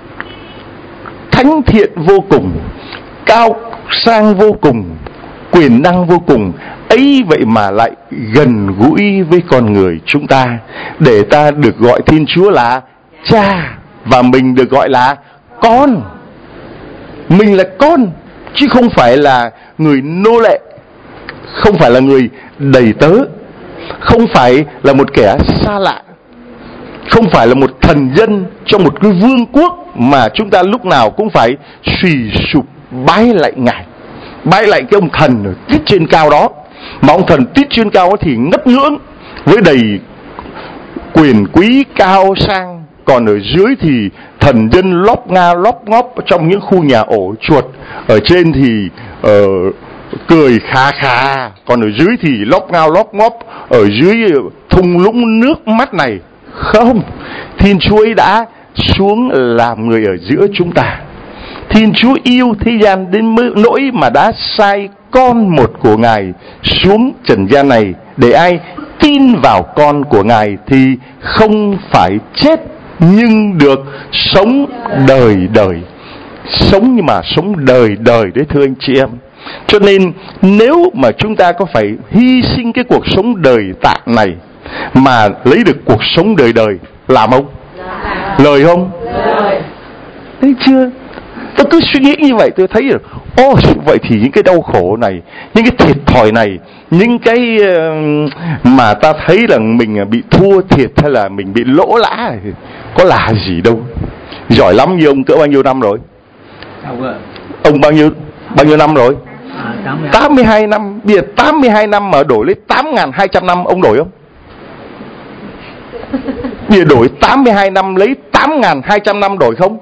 thánh thiện vô cùng, cao sang vô cùng, quyền năng vô cùng ấy, vậy mà lại gần gũi với con người chúng ta, để ta được gọi Thiên Chúa là Cha, và mình được gọi là con. Mình là con, chứ không phải là người nô lệ, không phải là người đầy tớ, không phải là một kẻ xa lạ, không phải là một thần dân trong một cái vương quốc mà chúng ta lúc nào cũng phải suy sụp bái lại Ngài, bái lại cái ông thần tít trên cao đó. Mà ông thần tít trên cao đó thì ngất ngưỡng với đầy quyền quý cao sang, còn ở dưới thì thần dân lóp nga lóp ngóp trong những khu nhà ổ chuột. Ở trên thì cười khà khà, còn ở dưới thì lóp ngao lóp ngóp ở dưới thung lũng nước mắt này. Không, Thiên Chúa ấy đã xuống làm người ở giữa chúng ta. Thiên Chúa yêu thế gian đến nỗi mà đã sai con một của Ngài xuống trần gian này, để ai tin vào con của Ngài thì không phải chết nhưng được sống đời đời. Sống nhưng mà sống đời đời đấy, thưa anh chị em. Cho nên nếu mà chúng ta có phải hy sinh cái cuộc sống đời tạm này mà lấy được cuộc sống đời đời, làm không? Lời không? Thấy chưa? Tôi cứ suy nghĩ như vậy, tôi thấy rồi. Vậy thì những cái đau khổ này, những cái thiệt thòi này, những cái mà ta thấy là mình bị thua thiệt hay là mình bị lỗ lã, có là gì đâu. Giỏi lắm. Như ông cỡ bao nhiêu năm rồi? Ông bao nhiêu năm rồi? 82 năm. Bây giờ 82 năm mà đổi lấy 8.200 năm, ông đổi không? Bây giờ đổi 82 năm lấy 8.200 năm, đổi không?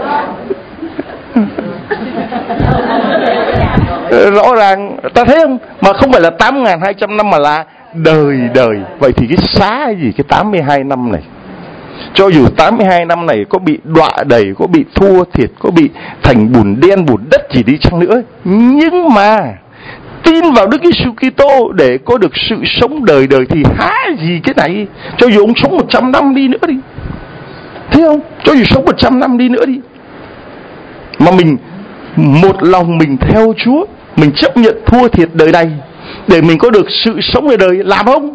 Rõ ràng ta thấy không? Mà không phải là 8.200 năm mà là đời đời. Vậy thì cái xá gì cái 82 năm này? Cho dù 82 năm này có bị đọa đầy, có bị thua thiệt, có bị thành bùn đen bùn đất gì đi chăng nữa, nhưng mà tin vào Đức Giêsu Kitô để có được sự sống đời đời thì há gì cái này. Cho dù ông sống 100 năm đi nữa đi, thấy không? Cho dù sống 100 năm đi nữa đi, mà mình một lòng mình theo Chúa, mình chấp nhận thua thiệt đời này để mình có được sự sống đời đời, làm không?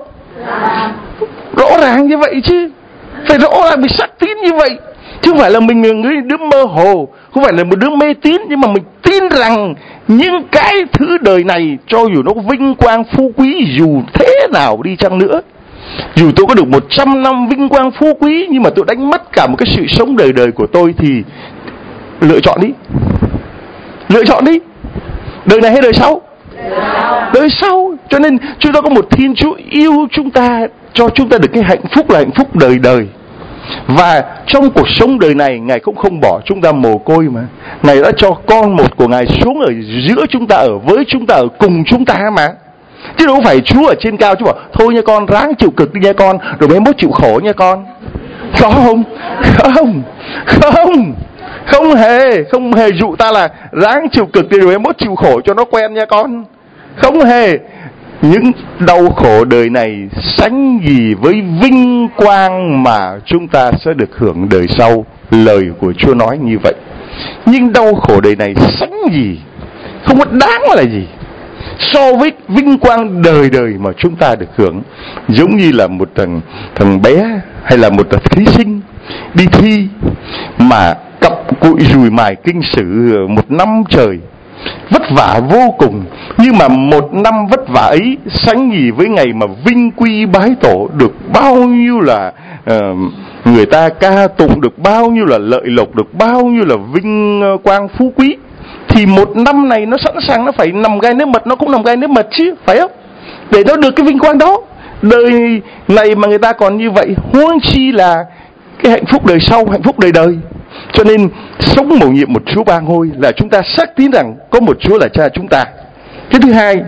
Rõ ràng như vậy chứ, phải rõ ràng, mình xác tín như vậy, chứ không phải là mình người đứa mơ hồ, không phải là một đứa mê tín, nhưng mà mình tin rằng những cái thứ đời này, cho dù nó vinh quang phú quý dù thế nào đi chăng nữa, dù tôi có được 100 năm vinh quang phú quý, nhưng mà tôi đánh mất cả một cái sự sống đời đời của tôi, thì lựa chọn đi. Lựa chọn đi. Đời này hay đời sau? Đời sau. Cho nên chúng ta có một Thiên Chúa yêu chúng ta, cho chúng ta được cái hạnh phúc là hạnh phúc đời đời. Và trong cuộc sống đời này, Ngài cũng không bỏ chúng ta mồ côi mà. Ngài đã cho con một của Ngài xuống ở giữa chúng ta, ở với chúng ta, ở cùng chúng ta mà. Chứ đâu phải Chúa ở trên cao Chúa bảo thôi nha con, ráng chịu cực đi nha con, rồi mới mốt chịu khổ nha con. Có không? Không. Không. Không hề dụ ta là ráng chịu cực đi rồi mới mốt chịu khổ cho nó quen nha con. Không hề. Những đau khổ đời này sánh gì với vinh quang mà chúng ta sẽ được hưởng đời sau. Lời của Chúa nói như vậy. Nhưng đau khổ đời này sánh gì, không có đáng là gì so với vinh quang đời đời mà chúng ta được hưởng. Giống như là một thằng bé hay là một thí sinh đi thi mà cặm cụi dùi mài kinh sử 1 năm trời, vất vả vô cùng. Nhưng mà 1 năm vất vả ấy sánh gì với ngày mà vinh quy bái tổ, được bao nhiêu là người ta ca tụng, được bao nhiêu là lợi lộc, được bao nhiêu là vinh quang phú quý. Thì 1 năm này nó sẵn sàng, nó phải nằm gai nếm mật, nó cũng nằm gai nếm mật chứ, phải không? Để nó được cái vinh quang đó. Đời này mà người ta còn như vậy, huống chi là cái hạnh phúc đời sau, hạnh phúc đời đời. Cho nên sống mầu nhiệm một Chúa Ba Ngôi là chúng ta xác tín rằng có một Chúa là Cha chúng ta. Cái thứ hai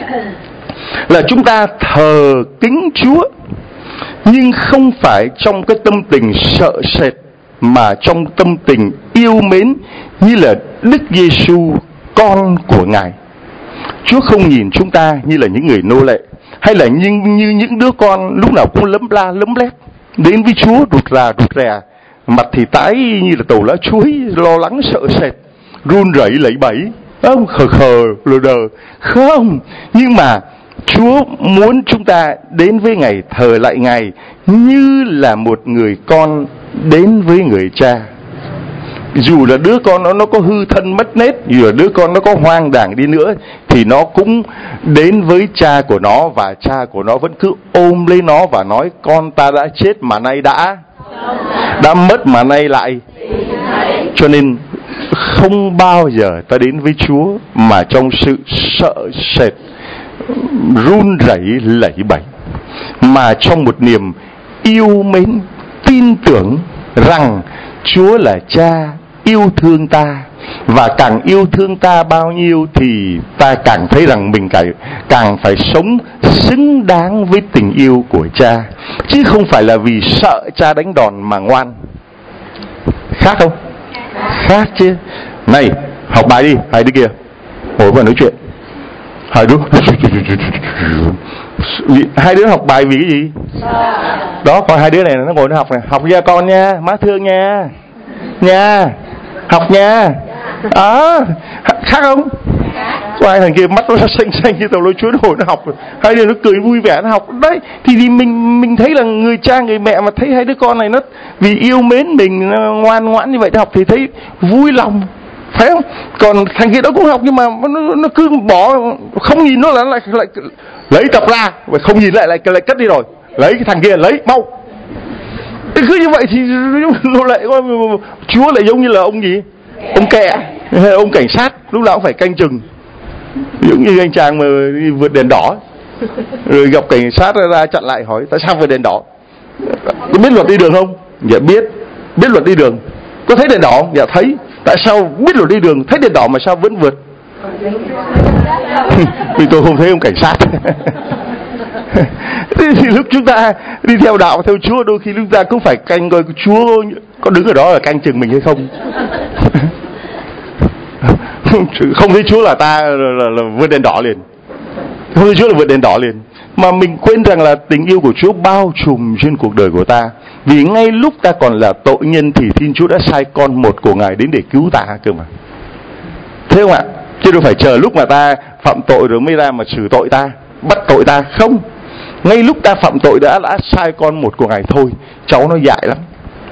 là chúng ta thờ kính Chúa, nhưng không phải trong cái tâm tình sợ sệt, mà trong tâm tình yêu mến, như là Đức Giêsu, con của Ngài. Chúa không nhìn chúng ta như là những người nô lệ, hay là như những đứa con lúc nào cũng lấm la lấm lét đến với Chúa rụt rè, mặt thì tái như là tàu lá chuối, lo lắng sợ sệt, run rẩy lẩy bẩy, khờ khờ lờ đờ. Không, nhưng mà Chúa muốn chúng ta đến với Ngài, thờ lại Ngài như là một người con đến với người cha. Dù là đứa con nó có hư thân mất nết, dù là đứa con nó có hoang đảng đi nữa, thì nó cũng đến với cha của nó, và cha của nó vẫn cứ ôm lấy nó và nói: con ta đã chết mà nay đã mất mà nay lại. Cho nên không bao giờ ta đến với Chúa mà trong sự sợ sệt, run rẩy lẩy bẩy, mà trong một niềm yêu mến, tin tưởng rằng Chúa là Cha yêu thương ta, và càng yêu thương ta bao nhiêu thì ta càng thấy rằng mình càng phải sống xứng đáng với tình yêu của Cha, chứ không phải là vì sợ Cha đánh đòn mà ngoan. Khác không? Khác chứ. Này, học bài đi, hai đứa kia ngồi qua nói chuyện. Hai đứa học bài vì cái gì? Đó, còn hai đứa này nó ngồi nó học này. Học nha con nha, má thương nha. Nha, học nha. Khác không? Có hai thằng kia mắt nó xanh như tàu lôi Chúa, nó ngồi nó học. Hai đứa nó cười vui vẻ nó học. Đấy, thì mình thấy là người cha người mẹ mà thấy hai đứa con này nó vì yêu mến mình, nó ngoan ngoãn như vậy nó học thì thấy vui lòng, phải không? Còn thằng kia đó cũng học nhưng mà nó cứ bỏ, không nhìn nó là lại lấy tập ra, và không nhìn lại cất đi rồi. Lấy cái thằng kia, lấy mau. Cứ như vậy thì lại Chúa lại giống như là ông gì? Ông kẹ, ông cảnh sát, lúc nào cũng phải canh chừng. Giống như anh chàng mà đi vượt đèn đỏ, rồi gặp cảnh sát ra chặn lại hỏi: tại sao vượt đèn đỏ? Có biết luật đi đường không? Dạ biết. Biết luật đi đường. Có thấy đèn đỏ không? Dạ thấy. Tại sao biết luật đi đường, thấy đèn đỏ mà sao vẫn vượt? Vì tôi không thấy ông cảnh sát. Thì lúc chúng ta đi theo đạo, theo Chúa, đôi khi chúng ta cũng phải canh coi Chúa có đứng ở đó là canh chừng mình hay không. Không thấy Chúa là ta là vượt đèn đỏ liền, không thấy Chúa là vượt đèn đỏ liền. Mà mình quên rằng là tình yêu của Chúa bao trùm trên cuộc đời của ta. Vì ngay lúc ta còn là tội nhân thì Thiên Chúa đã sai con một của Ngài đến để cứu ta cơ mà. Thế không ạ? Chứ đâu phải chờ lúc mà ta phạm tội rồi mới ra mà xử tội ta, bắt tội ta. Không. Ngay lúc ta phạm tội đã sai con một của Ngài thôi, cháu nó dại lắm.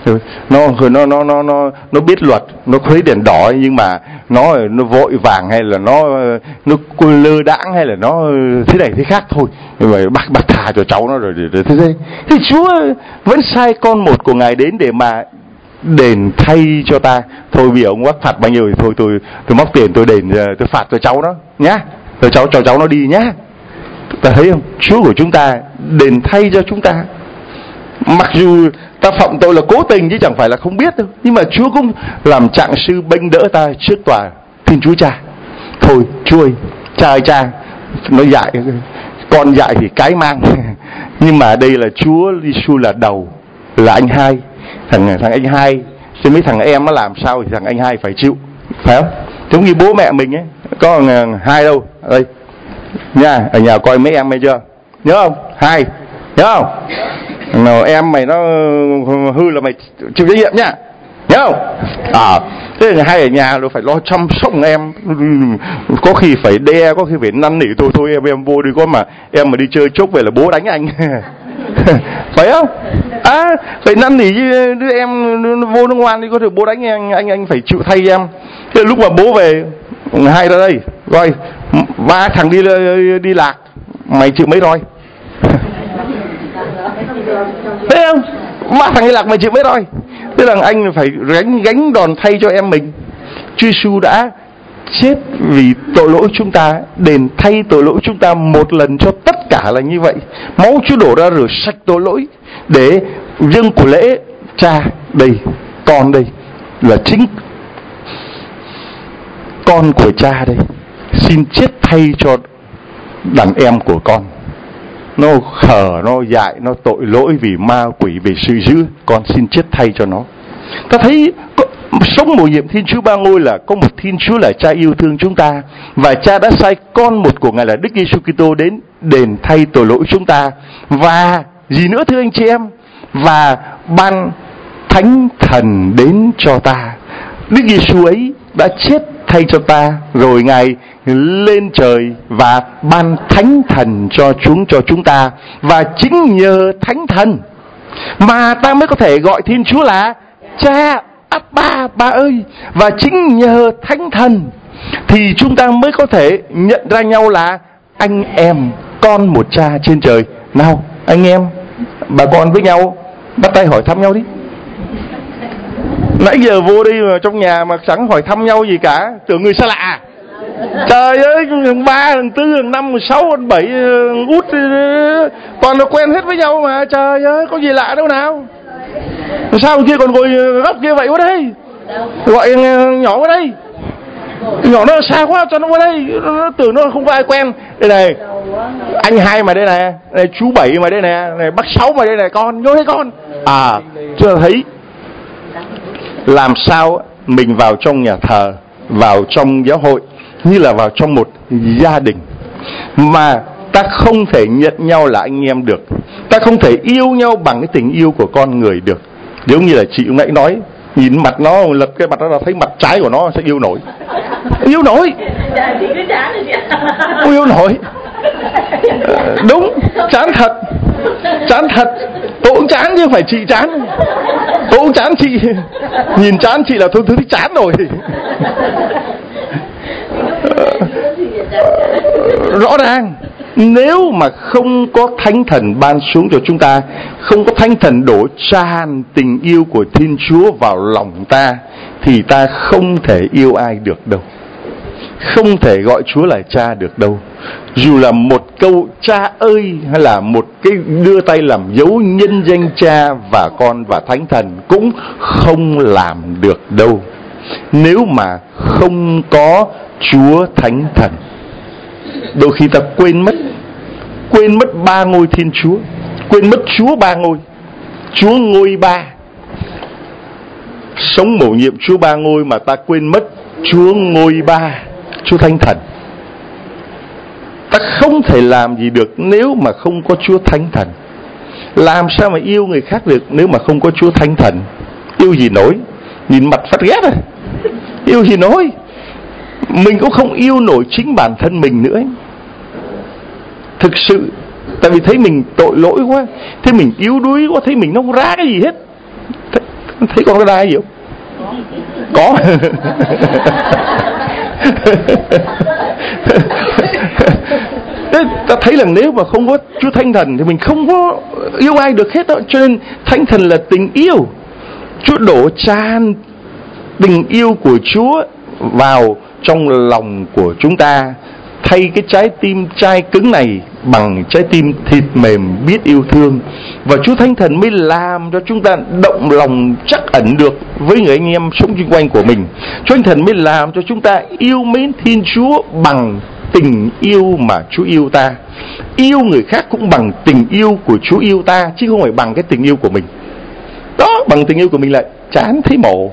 Nó biết luật, nó thấy đèn đỏ, nhưng mà nó vội vàng, hay là nó lơ đãng, hay là nó thế này thế khác thôi. Bác thà cho cháu nó rồi thế thế. Thì Chúa vẫn sai con một của Ngài đến để mà đền thay cho ta. Thôi bây giờ ông bác phạt bao nhiêu thì thôi, tôi móc tiền tôi đền, tôi phạt cho cháu nó nhá, rồi cho cháu nó đi nhá. Ta thấy không? Chúa của chúng ta đền thay cho chúng ta. Mặc dù ta phạm tội là cố tình chứ chẳng phải là không biết đâu, nhưng mà Chúa cũng làm trạng sư bênh đỡ ta trước tòa Thiên Chúa Cha. Thôi Chúa ơi, Cha ơi Cha, nó dại, con dại thì cái mang. Nhưng mà đây là Chúa Giêsu là đầu, là anh hai, thằng anh hai, chứ mấy thằng em nó làm sao thì thằng anh hai phải chịu, phải không? Giống như bố mẹ mình ấy, có hai đâu đây nha, ở nhà coi mấy em hay chưa, nhớ không? Hai, nhớ không? Nào em mày nó hư là mày chịu trách nhiệm nhá, nhớ không? Thế là hai ở nhà rồi phải lo chăm sóc em, có khi phải đe, có khi phải năn nỉ. Thôi em vô đi, có mà em mà đi chơi chốc về là bố đánh anh. Phải không? Phải năn nỉ chứ, đứa em nó vô nó ngoan đi, có thể bố đánh anh phải chịu thay em. Thế lúc mà bố về, hai ra đây coi ba thằng đi lạc, mày chịu mấy roi? Thấy không? Ba thằng đi lạc mày chịu mấy roi? Thế là anh phải gánh đòn thay cho em mình. Chúa Giêsu đã chết vì tội lỗi chúng ta, đền thay tội lỗi chúng ta một lần cho tất cả là như vậy. Máu Chúa đổ ra rửa sạch tội lỗi để dâng của lễ. Cha đây, con đây, là chính con của Cha đây, xin chết thay cho đàn em của con. Nó khờ, nó dại, nó tội lỗi vì ma quỷ, vì sự dữ, con xin chết thay cho nó. Ta thấy sống mầu nhiệm Thiên Chúa Ba Ngôi là có một Thiên Chúa là Cha yêu thương chúng ta, và Cha đã sai con một của Ngài là Đức Giêsu Kitô đến đền thay tội lỗi chúng ta. Và gì nữa thưa anh chị em? Và ban Thánh Thần đến cho ta. Đức Giêsu ấy đã chết thay cho ta, rồi Ngài lên trời và ban Thánh Thần cho chúng ta. Và chính nhờ Thánh Thần mà ta mới có thể gọi Thiên Chúa là Cha, ba ơi. Và chính nhờ Thánh Thần thì chúng ta mới có thể nhận ra nhau là anh em, con một Cha trên trời. Nào anh em, bà con với nhau bắt tay hỏi thăm nhau đi. Nãy giờ vô đi mà trong nhà mà chẳng hỏi thăm nhau gì cả, tưởng người xa lạ. Trời ơi, thằng 3, thằng 4, thằng 5, thằng 6, thằng 7 út toàn là quen hết với nhau mà. Trời ơi, có gì lạ đâu nào. Sao kia còn ngồi góc kia vậy quá đây? Gọi nhỏ qua đây. Nhỏ nó xa quá, cho nó qua đây. Nó tưởng nó không có ai quen. Đây này, anh hai mà đây nè, này chú 7 mà đây nè, này bác 6 mà đây này, con, vô đây con. Chưa thấy làm sao mình vào trong nhà thờ, vào trong giáo hội như là vào trong một gia đình, mà ta không thể nhận nhau là anh em được. Ta không thể yêu nhau bằng cái tình yêu của con người được. Giống như là chị nãy nói, nhìn mặt nó, lật cái mặt nó là thấy mặt trái của nó sẽ yêu nổi. Yêu nổi. Yêu nổi. Đúng, chán thật. Chán thật. Tôi cũng chán chứ không phải chị chán. Tôi cũng chán chị. Nhìn chán chị là tôi thấy chán rồi. Rõ ràng, nếu mà không có Thánh Thần ban xuống cho chúng ta, không có Thánh Thần đổ tràn tình yêu của Thiên Chúa vào lòng ta, thì ta không thể yêu ai được đâu, không thể gọi Chúa là Cha được đâu. Dù là một câu Cha ơi, hay là một cái đưa tay làm dấu nhân danh Cha và Con và Thánh Thần cũng không làm được đâu, nếu mà không có Chúa Thánh Thần. Đôi khi ta quên mất ba ngôi Thiên Chúa, quên mất Chúa ba ngôi, Chúa ngôi ba. Sống mầu nhiệm Chúa ba ngôi mà ta quên mất Chúa ngôi ba, Chúa Thánh Thần. Ta không thể làm gì được nếu mà không có Chúa Thánh Thần. Làm sao mà yêu người khác được nếu mà không có Chúa Thánh Thần? Yêu gì nổi, nhìn mặt phát ghét à. Yêu gì nổi. Mình cũng không yêu nổi chính bản thân mình nữa. Thực sự Tại vì thấy mình tội lỗi quá, thấy mình yếu đuối quá, thấy mình nó không ra cái gì hết. Thấy con nó ra cái gì không? Có. Ta thấy là nếu mà không có Chúa Thánh Thần thì mình không có yêu ai được hết đó. Cho nên Thánh Thần là tình yêu. Chúa đổ tràn tình yêu của Chúa vào trong lòng của chúng ta, thay cái trái tim chai cứng này bằng trái tim thịt mềm biết yêu thương. Và Chúa Thánh Thần mới làm cho chúng ta động lòng trắc ẩn được với người anh em sống xung quanh của mình. Chúa Thánh Thần mới làm cho chúng ta yêu mến Thiên Chúa bằng tình yêu mà Chúa yêu ta. Yêu người khác cũng bằng tình yêu của Chúa yêu ta, chứ không phải bằng cái tình yêu của mình. Đó, bằng tình yêu của mình là chán thấy mổ.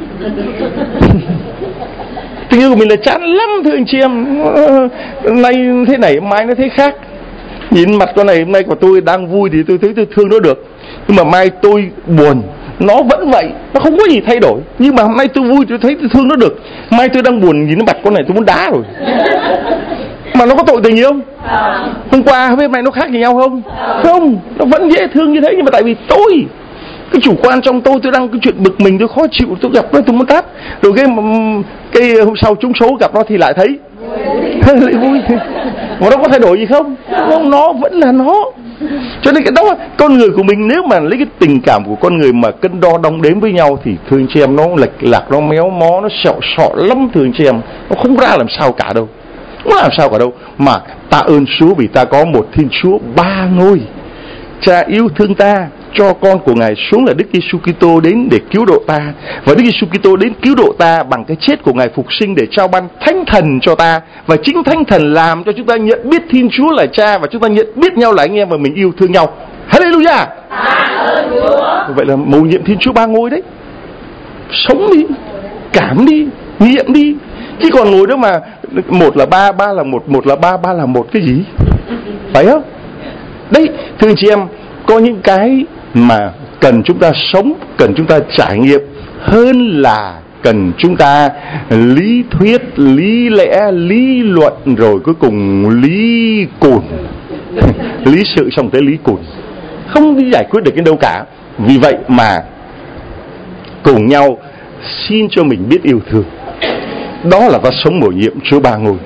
Tình yêu của mình là chán lắm thưa anh chị em. Nay thế này mai nó thế khác. Nhìn mặt con này hôm nay của tôi đang vui thì tôi thấy tôi thương nó được, nhưng mà mai tôi buồn nó vẫn vậy, nó không có gì thay đổi. Nhưng mà hôm nay tôi vui tôi thấy tôi thương nó được, mai tôi đang buồn nhìn nó mặt con này tôi muốn đá rồi. Mà nó có tội tình gì không? Hôm qua hôm nay nó khác gì nhau không? Không, nó vẫn dễ thương như thế. Nhưng mà tại vì tôi, cái chủ quan trong tôi đang cái chuyện bực mình, tôi khó chịu, tôi gặp nó tôi muốn tát. Rồi cái hôm sau trúng số gặp nó thì lại thấy lại vui. Mà nó có thay đổi gì không? Không, nó vẫn là nó. Cho nên cái đó con người của mình, nếu mà lấy cái tình cảm của con người mà cân đo đong đếm với nhau thì thưa anh chị em, nó lệch lạc, nó méo mó, nó sẹo sọ lắm thưa anh chị em. Nó không ra làm sao cả đâu. Không làm sao cả đâu. Mà tạ ơn Chúa vì ta có một Thiên Chúa ba ngôi. Cha yêu thương ta, cho con của Ngài xuống là Đức Giêsu Kitô đến để cứu độ ta. Và Đức Giêsu Kitô đến cứu độ ta bằng cái chết của Ngài phục sinh để trao ban Thánh Thần cho ta. Và chính Thánh Thần làm cho chúng ta nhận biết Thiên Chúa là Cha, và chúng ta nhận biết nhau là anh em, và mình yêu thương nhau. Hallelujah. Vậy là mầu nhiệm Thiên Chúa ba ngôi đấy. Sống đi, cảm đi, nghiệm đi. Chứ còn ngồi đó mà một là ba, ba là một, một là ba, ba là một cái gì? Phải không? Đấy, thưa anh chị em, có những cái mà cần chúng ta sống, cần chúng ta trải nghiệm hơn là cần chúng ta lý thuyết, lý lẽ, lý luận, rồi cuối cùng lý cùn. Lý sự xong tới lý cùn. Không đi giải quyết được cái đâu cả. Vì vậy mà cùng nhau xin cho mình biết yêu thương. Đó là ta sống bổ nhiệm Chúa ba ngôi.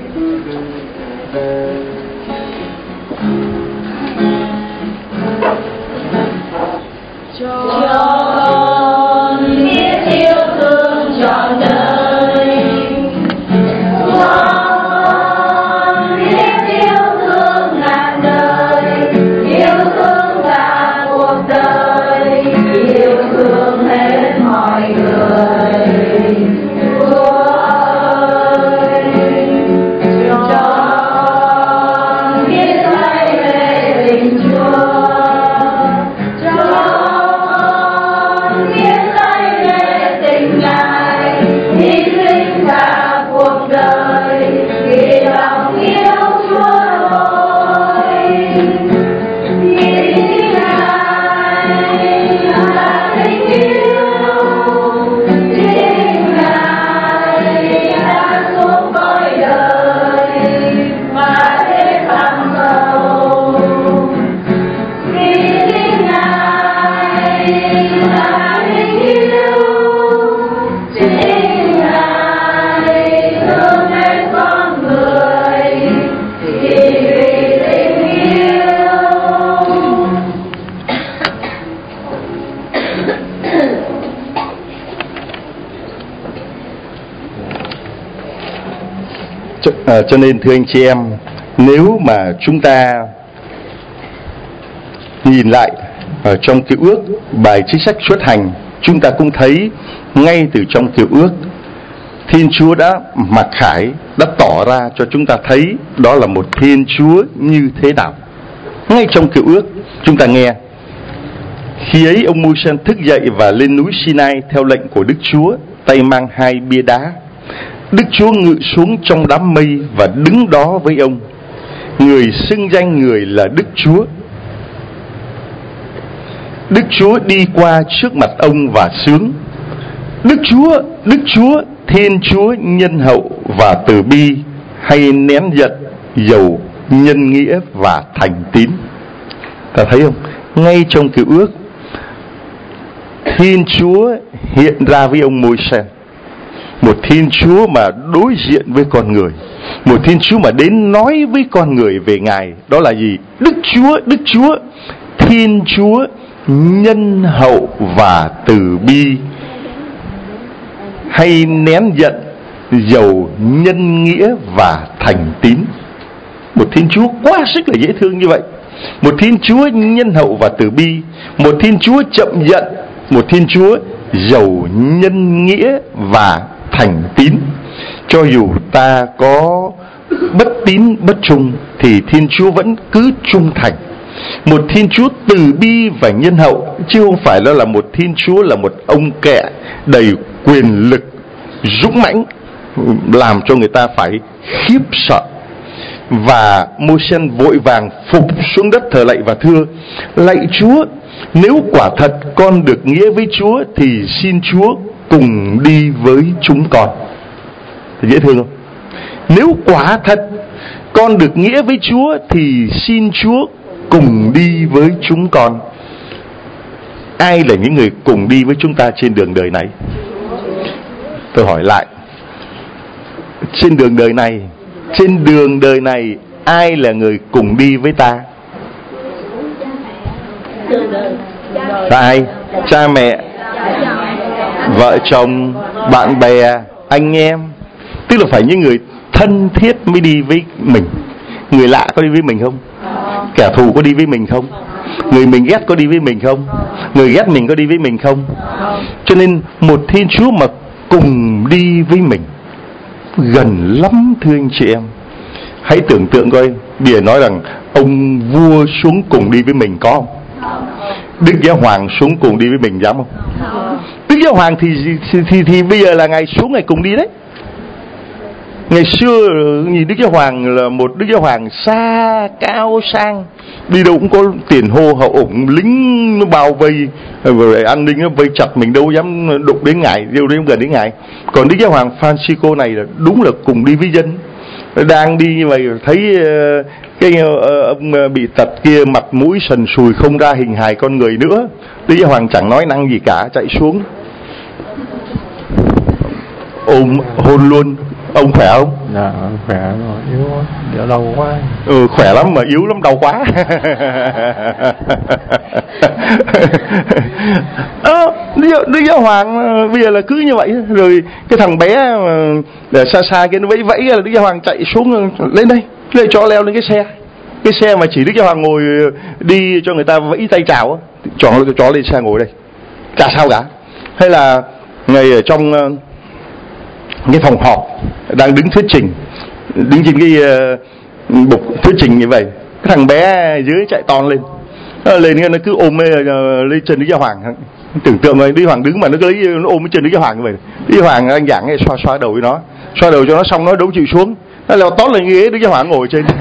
Cho nên thưa anh chị em, nếu mà chúng ta nhìn lại ở trong Cựu Ước, bài chính sách xuất hành, chúng ta cũng thấy ngay từ trong Cựu Ước, Thiên Chúa đã mặc khải, đã tỏ ra cho chúng ta thấy đó là một Thiên Chúa như thế nào. Ngay trong Cựu Ước chúng ta nghe: khi ấy ông Môi-se thức dậy và lên núi Sinai theo lệnh của Đức Chúa, tay mang hai bia đá. Đức Chúa ngự xuống trong đám mây và đứng đó với ông. Người xưng danh người là Đức Chúa. Đức Chúa đi qua trước mặt ông và sướng: Đức Chúa, Thiên Chúa nhân hậu và từ bi, hay nén giận, giàu nhân nghĩa và thành tín. Ta thấy không? Ngay trong Cựu Ước, Thiên Chúa hiện ra với ông Môi-se, một Thiên Chúa mà đối diện với con người, một Thiên Chúa mà đến nói với con người về Ngài. Đó là gì? Đức Chúa, Thiên Chúa nhân hậu và từ bi, hay nén giận, giàu nhân nghĩa và thành tín. Một Thiên Chúa quá sức là dễ thương như vậy. Một Thiên Chúa nhân hậu và từ bi, một Thiên Chúa chậm giận, một Thiên Chúa giàu nhân nghĩa và thành tín. Cho dù ta có bất tín bất trung thì Thiên Chúa vẫn cứ trung thành. Một Thiên Chúa từ bi và nhân hậu, chứ không phải đó là một Thiên Chúa là một ông kẹ đầy quyền lực, dũng mãnh, làm cho người ta phải khiếp sợ. Và Môi-se vội vàng phục xuống đất thờ lạy và thưa: lạy Chúa, nếu quả thật con được nghĩa với Chúa thì xin Chúa cùng đi với chúng con. Dễ thương không? Nếu quả thật con được nghĩa với Chúa thì xin Chúa cùng đi với chúng con. Ai là những người cùng đi với chúng ta trên đường đời này? Tôi hỏi lại, trên đường đời này ai là người cùng đi với ta? Là ai? Cha mẹ, vợ chồng, bạn bè, anh em. Tức là phải những người thân thiết mới đi với mình. Người lạ có đi với mình không? Kẻ thù có đi với mình không? Người mình ghét có đi với mình không? Người ghét mình có đi với mình không? Cho nên một Thiên Chúa mà cùng đi với mình gần lắm, thưa anh chị em. Hãy tưởng tượng coi, Bìa nói rằng ông vua xuống cùng đi với mình có không? Đức Giáo Hoàng xuống cùng đi với mình dám không? Đức Giáo Hoàng thì bây giờ là Ngài xuống Ngài cùng đi đấy. Ngày xưa nhìn Đức Giáo Hoàng là một Đức Giáo Hoàng xa cao sang, đi đâu cũng có tiền hô hậu ủng, lính nó bao vây, rồi an ninh nó vây chặt, mình đâu dám đụng đến Ngài, đâu đến gần đến Ngài. Còn Đức Giáo Hoàng Francisco này là đúng là cùng đi với dân. Đang đi như vậy thấy cái ông bị tật kia mặt mũi sần sùi không ra hình hài con người nữa, Đức Giáo Hoàng chẳng nói năng gì cả, chạy xuống ôm hôn luôn. Ông khỏe không? Dạ khỏe rồi, yếu đau quá. Khỏe lắm mà yếu lắm, đau quá. Đức Giáo Hoàng bây giờ là cứ như vậy. Rồi cái thằng bé để xa xa kia nó vẫy vẫy là Đức Giáo Hoàng chạy xuống, lên đây cho leo lên cái xe mà chỉ Đức Giáo Hoàng ngồi đi cho người ta vẫy tay chào, cho lên xe ngồi đây, chả sao cả. Hay là ngày ở trong cái phòng họp đang đứng thuyết trình, đứng trên cái bục thuyết trình như vậy, cái thằng bé dưới chạy ton lên nó cứ ôm lên chân Đức Giáo Hoàng. Tưởng tượng rồi, Đức Giáo Hoàng đứng mà nó ôm cái chân Đức Giáo Hoàng như vậy. Đức Giáo Hoàng anh giảng xoa đầu với nó, xoa đầu cho nó xong nó đâu chịu xuống, nó leo tót lên ghế Đức Giáo Hoàng ngồi trên.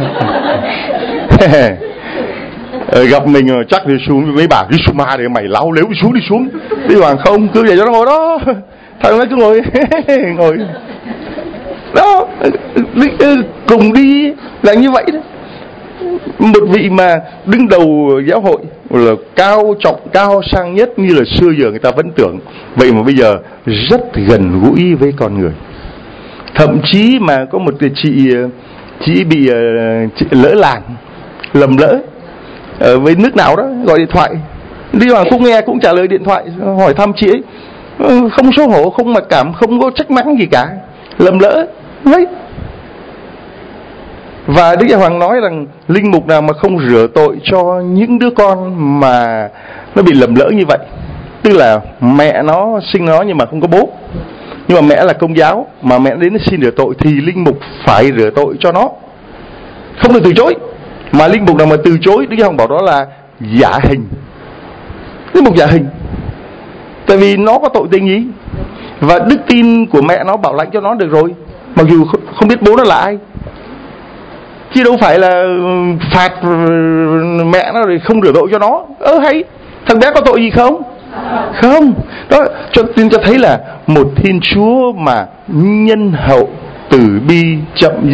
Gặp mình chắc thì xuống mấy bà cái suma để mày láo lếu đi xuống. Đức Giáo Hoàng không, cứ để cho nó ngồi đó. Thằng nó cứ ngồi ngồi đó, cùng đi là như vậy đó. Một vị mà đứng đầu giáo hội là cao trọng, cao sang nhất như là xưa giờ người ta vẫn tưởng. Vậy mà bây giờ rất gần gũi với con người. Thậm chí mà có một chị bị lỡ làng, lầm lỡ với nước nào đó, gọi điện thoại, đi vào cũng nghe, cũng trả lời điện thoại hỏi thăm chị ấy, không xấu hổ, không mặc cảm, không có trách mắng gì cả, lầm lỡ đấy. Và Đức Giáo Hoàng nói rằng linh mục nào mà không rửa tội cho những đứa con mà nó bị lầm lỡ như vậy, tức là mẹ nó sinh nó nhưng mà không có bố, nhưng mà mẹ là Công giáo mà mẹ đến xin rửa tội, thì linh mục phải rửa tội cho nó, không được từ chối. Mà linh mục nào mà từ chối, Đức Giáo Hoàng bảo đó là giả hình, linh mục giả hình. Tại vì nó có tội tình gì, và đức tin của mẹ nó bảo lãnh cho nó được rồi, mặc dù không biết bố nó là ai, chứ đâu phải là phạt mẹ nó rồi không rửa tội cho nó. Hay thằng bé có tội gì không? Không. Đó cho thấy là một Thiên Chúa mà nhân hậu, từ bi, chậm giận,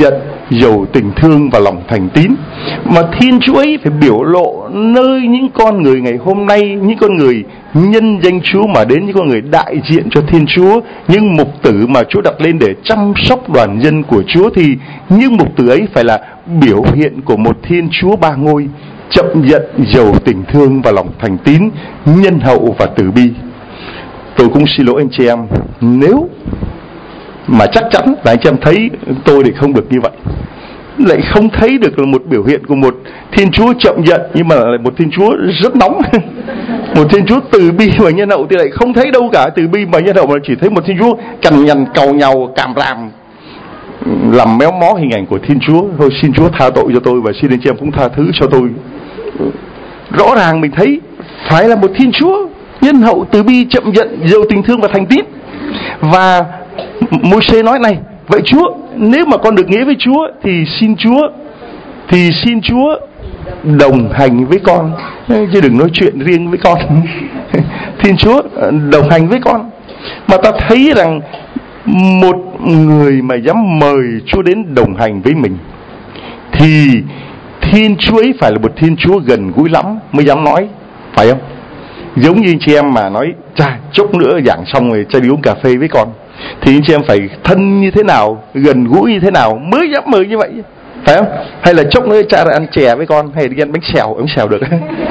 giàu tình thương và lòng thành tín. Mà Thiên Chúa ấy phải biểu lộ nơi những con người ngày hôm nay, những con người nhân danh Chúa mà đến, những con người đại diện cho Thiên Chúa, những mục tử mà Chúa đặt lên để chăm sóc đoàn dân của Chúa, thì những mục tử ấy phải là biểu hiện của một Thiên Chúa ba ngôi, chậm giận, giàu tình thương và lòng thành tín, nhân hậu và từ bi. Tôi cũng xin lỗi anh chị em, nếu mà chắc chắn là anh chị em thấy tôi thì không được như vậy, lại không thấy được là một biểu hiện của một Thiên Chúa chậm giận, nhưng mà lại một Thiên Chúa rất nóng. Một Thiên Chúa từ bi và nhân hậu thì lại không thấy đâu cả từ bi và nhân hậu, mà chỉ thấy một Thiên Chúa cằn nhằn, càu nhàu, càm ràm, làm méo mó hình ảnh của Thiên Chúa. Thôi xin Chúa tha tội cho tôi, và xin anh chị em cũng tha thứ cho tôi. Rõ ràng mình thấy phải là một Thiên Chúa nhân hậu, từ bi, chậm giận, giàu tình thương và thành tín. Và Môi-se nói này: vậy Chúa, nếu mà con được nghĩa với Chúa thì xin Chúa đồng hành với con, chứ đừng nói chuyện riêng với con. Thiên Chúa đồng hành với con. Mà ta thấy rằng một người mà dám mời Chúa đến đồng hành với mình thì Thiên Chúa ấy phải là một Thiên Chúa gần gũi lắm mới dám nói, phải không? Giống như anh chị em mà nói: chà, chốc nữa giảng xong rồi cha đi uống cà phê với con, thì anh chị em phải thân như thế nào, gần gũi như thế nào mới dám mời như vậy, phải không? Hay là chốc nữa cha ra ăn chè với con, hay đi ăn bánh xèo được.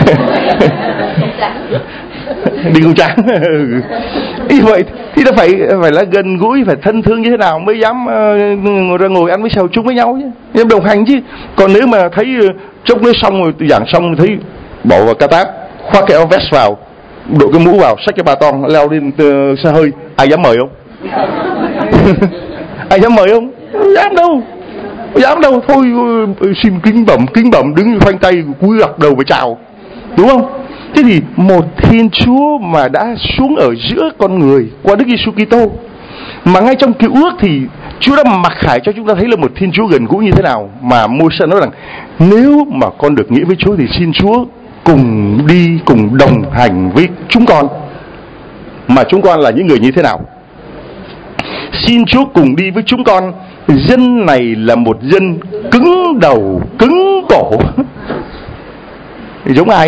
Đi cùng tráng. Như vậy thì nó phải là gần gũi, phải thân thương như thế nào mới dám ngồi ăn với xèo chung với nhau chứ, em đồng hành chứ. Còn nếu mà thấy chốc nữa xong rồi giảng xong thấy bỏ vào ca táp, khoác cái áo vest vào, đội cái mũ vào, xách cái ba ton leo lên xe hơi, ai dám mời không? Ai dám mời không? Không dám đâu. Thôi xin kính bẩm đứng khoanh tay cúi gập đầu và chào, đúng không? Thế thì một Thiên Chúa mà đã xuống ở giữa con người qua Đức Giêsu Kitô, mà ngay trong Cựu Ước thì Chúa đã mặc khải cho chúng ta thấy là một Thiên Chúa gần gũi như thế nào. Mà Môi-se nói rằng nếu mà con được nghĩa với Chúa thì xin Chúa cùng đi, cùng đồng hành với chúng con. Mà chúng con là những người như thế nào? Xin Chúa cùng đi với chúng con. Dân này là một dân cứng đầu, cứng cổ. Giống ai?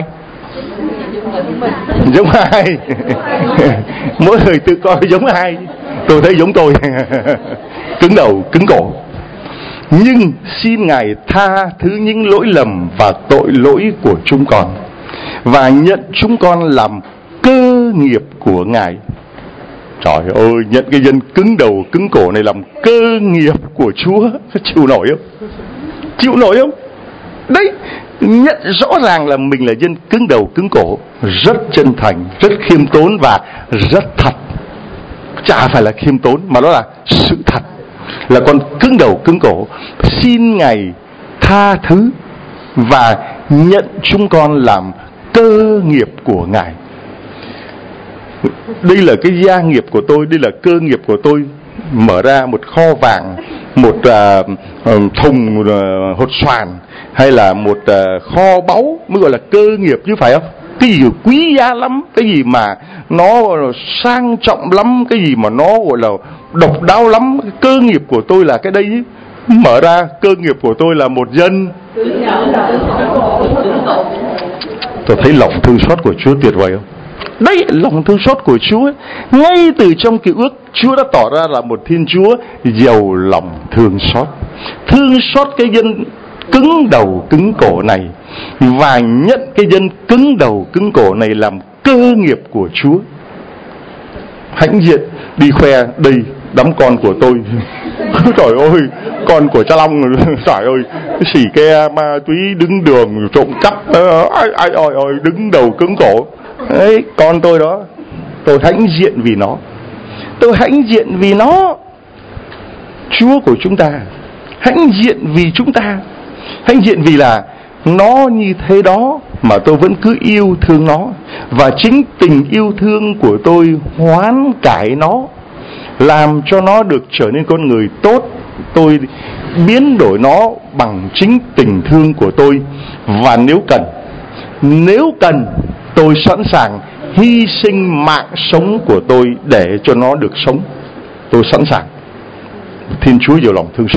Giống ai? Mỗi người tự coi giống ai. Tôi thấy giống tôi. Cứng đầu, cứng cổ. Nhưng xin Ngài tha thứ những lỗi lầm và tội lỗi của chúng con, và nhận chúng con làm cơ nghiệp của Ngài. Trời ơi, nhận cái dân cứng đầu cứng cổ này làm cơ nghiệp của Chúa, chịu nổi không? Chịu nổi không? Đấy, nhận rõ ràng là mình là dân cứng đầu cứng cổ, rất chân thành, rất khiêm tốn và rất thật. Chả phải là khiêm tốn mà nó là sự thật, là con cứng đầu cứng cổ. Xin Ngài tha thứ và nhận chúng con làm cơ nghiệp của Ngài. Đây là cái gia nghiệp của tôi, đây là cơ nghiệp của tôi. Mở ra một kho vàng, một thùng hột xoàn, hay là một kho báu mới gọi là cơ nghiệp chứ, phải không? Cái gì quý giá lắm, cái gì mà nó sang trọng lắm, cái gì mà nó gọi là độc đáo lắm. Cơ nghiệp của tôi là cái đây. Mở ra, cơ nghiệp của tôi là một dân. Tôi thấy lòng thương xót của Chúa tuyệt vời không? Đấy, lòng thương xót của Chúa ấy. Ngay từ trong Cựu Ước, Chúa đã tỏ ra là một Thiên Chúa giàu lòng thương xót. Thương xót cái dân cứng đầu cứng cổ này, và nhận cái dân cứng đầu cứng cổ này làm cơ nghiệp của Chúa. Hãnh diện đi khoe: đây, đám con của tôi. Trời ơi, con của cha Long. Trời ơi, xỉ ke ma túy, đứng đường trộm cắp, ai đứng đầu cứng cổ. Đấy, con tôi đó. Tôi hãnh diện vì nó. Tôi hãnh diện vì nó. Chúa của chúng ta hãnh diện vì chúng ta. Hãnh diện vì là nó như thế đó mà tôi vẫn cứ yêu thương nó, và chính tình yêu thương của tôi hoán cải nó, làm cho nó được trở nên con người tốt. Tôi biến đổi nó bằng chính tình thương của tôi. Và nếu cần tôi sẵn sàng hy sinh mạng sống của tôi để cho nó được sống. Tôi sẵn sàng. Thiên Chúa giàu lòng thương xót.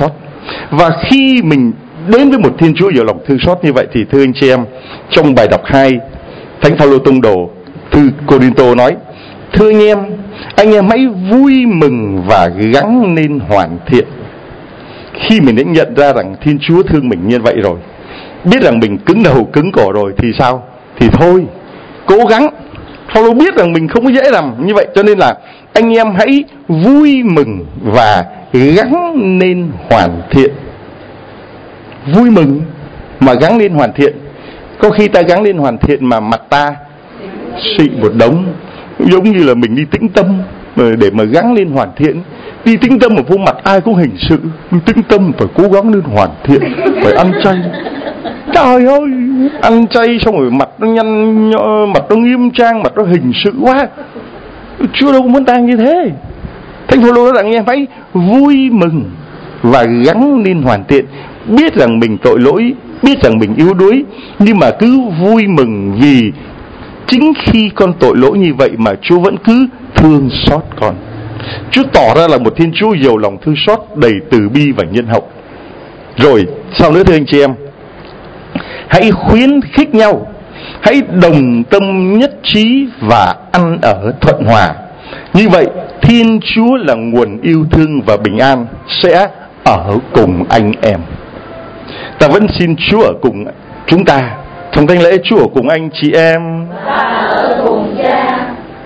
Và khi mình đến với một Thiên Chúa nhiều lòng thương xót như vậy thì thưa anh chị em, trong bài đọc 2, Thánh Phaolô tông đồ thư Cô-rinh-tô nói: thưa anh em hãy vui mừng và gắng nên hoàn thiện. Khi mình đã nhận ra rằng Thiên Chúa thương mình như vậy rồi, biết rằng mình cứng đầu cứng cổ rồi thì sao? Thì thôi, cố gắng. Phaolô biết rằng mình không có dễ làm như vậy, cho nên là anh em hãy vui mừng và gắng nên hoàn thiện. Vui mừng mà gắng nên hoàn thiện. Có khi ta gắng nên hoàn thiện mà mặt ta xị một đống, giống như là mình đi tĩnh tâm để mà gắng lên hoàn thiện. Đi tĩnh tâm ở vô mặt ai cũng hình sự. Đi tĩnh tâm phải cố gắng lên hoàn thiện, phải ăn chay. Trời ơi, ăn chay xong rồi mặt nó nhăn, mặt nó nghiêm trang, mặt nó hình sự quá. Chúa đâu có muốn ta như thế. Thánh Phaolô nói rằng anh em phải vui mừng và gắng nên hoàn thiện. Biết rằng mình tội lỗi, biết rằng mình yếu đuối, nhưng mà cứ vui mừng vì chính khi con tội lỗi như vậy mà Chúa vẫn cứ thương xót con. Chúa tỏ ra là một Thiên Chúa giàu lòng thương xót, đầy từ bi và nhân hậu. Rồi sau nữa thưa anh chị em, hãy khuyến khích nhau, hãy đồng tâm nhất trí và ăn ở thuận hòa. Như vậy Thiên Chúa là nguồn yêu thương và bình an sẽ ở cùng anh em. Ta vẫn xin Chúa ở cùng chúng ta. Trong thánh lễ, Chúa ở cùng anh chị em. Ở cùng cha.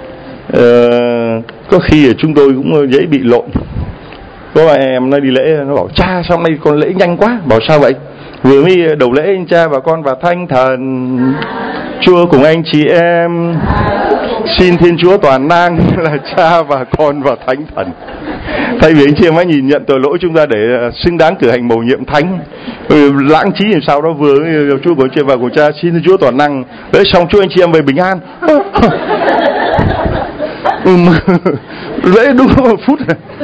Có khi chúng tôi cũng dễ bị lộn. Có vài em nó đi lễ, nó bảo: cha sao hôm nay con lễ nhanh quá. Bảo sao vậy? Vừa mới đầu lễ anh cha và con và Thánh Thần. Chúa cùng anh chị em. Xin Thiên Chúa toàn năng là Cha và Con và Thánh Thần. Thay vì anh chị em hãy nhìn nhận tội lỗi chúng ta để xứng đáng cử hành mầu nhiệm thánh, lãng trí làm sao đó vừa Chúa của anh chị em và của Cha. Xin Thiên Chúa toàn năng lễ xong Chúa anh chị em về bình an. Lễ đúng 1 phút.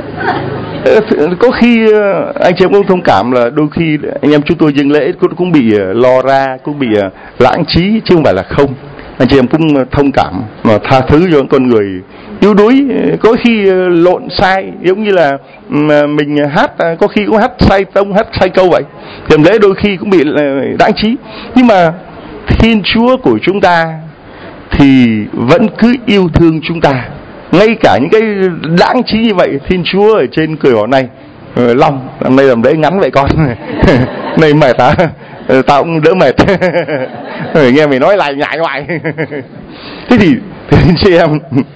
Có khi anh chị em cũng thông cảm là đôi khi anh em chúng tôi dâng lễ cũng bị lo ra, cũng bị lãng trí, chứ không phải là không. Anh chị em cũng thông cảm và tha thứ cho con người yếu đuối, có khi lộn sai, giống như là mình hát, có khi cũng hát sai tông, hát sai câu vậy. Làm lễ đôi khi cũng bị lãng trí, nhưng mà Thiên Chúa của chúng ta thì vẫn cứ yêu thương chúng ta. Ngay cả những cái lãng trí như vậy, Thiên Chúa ở trên cười bảo này: Long, hôm nay làm lễ ngắn vậy con. Này mệt hả? Tao cũng đỡ mệt. Nghe mày nói lại nhại hoài. Thế thì chị em,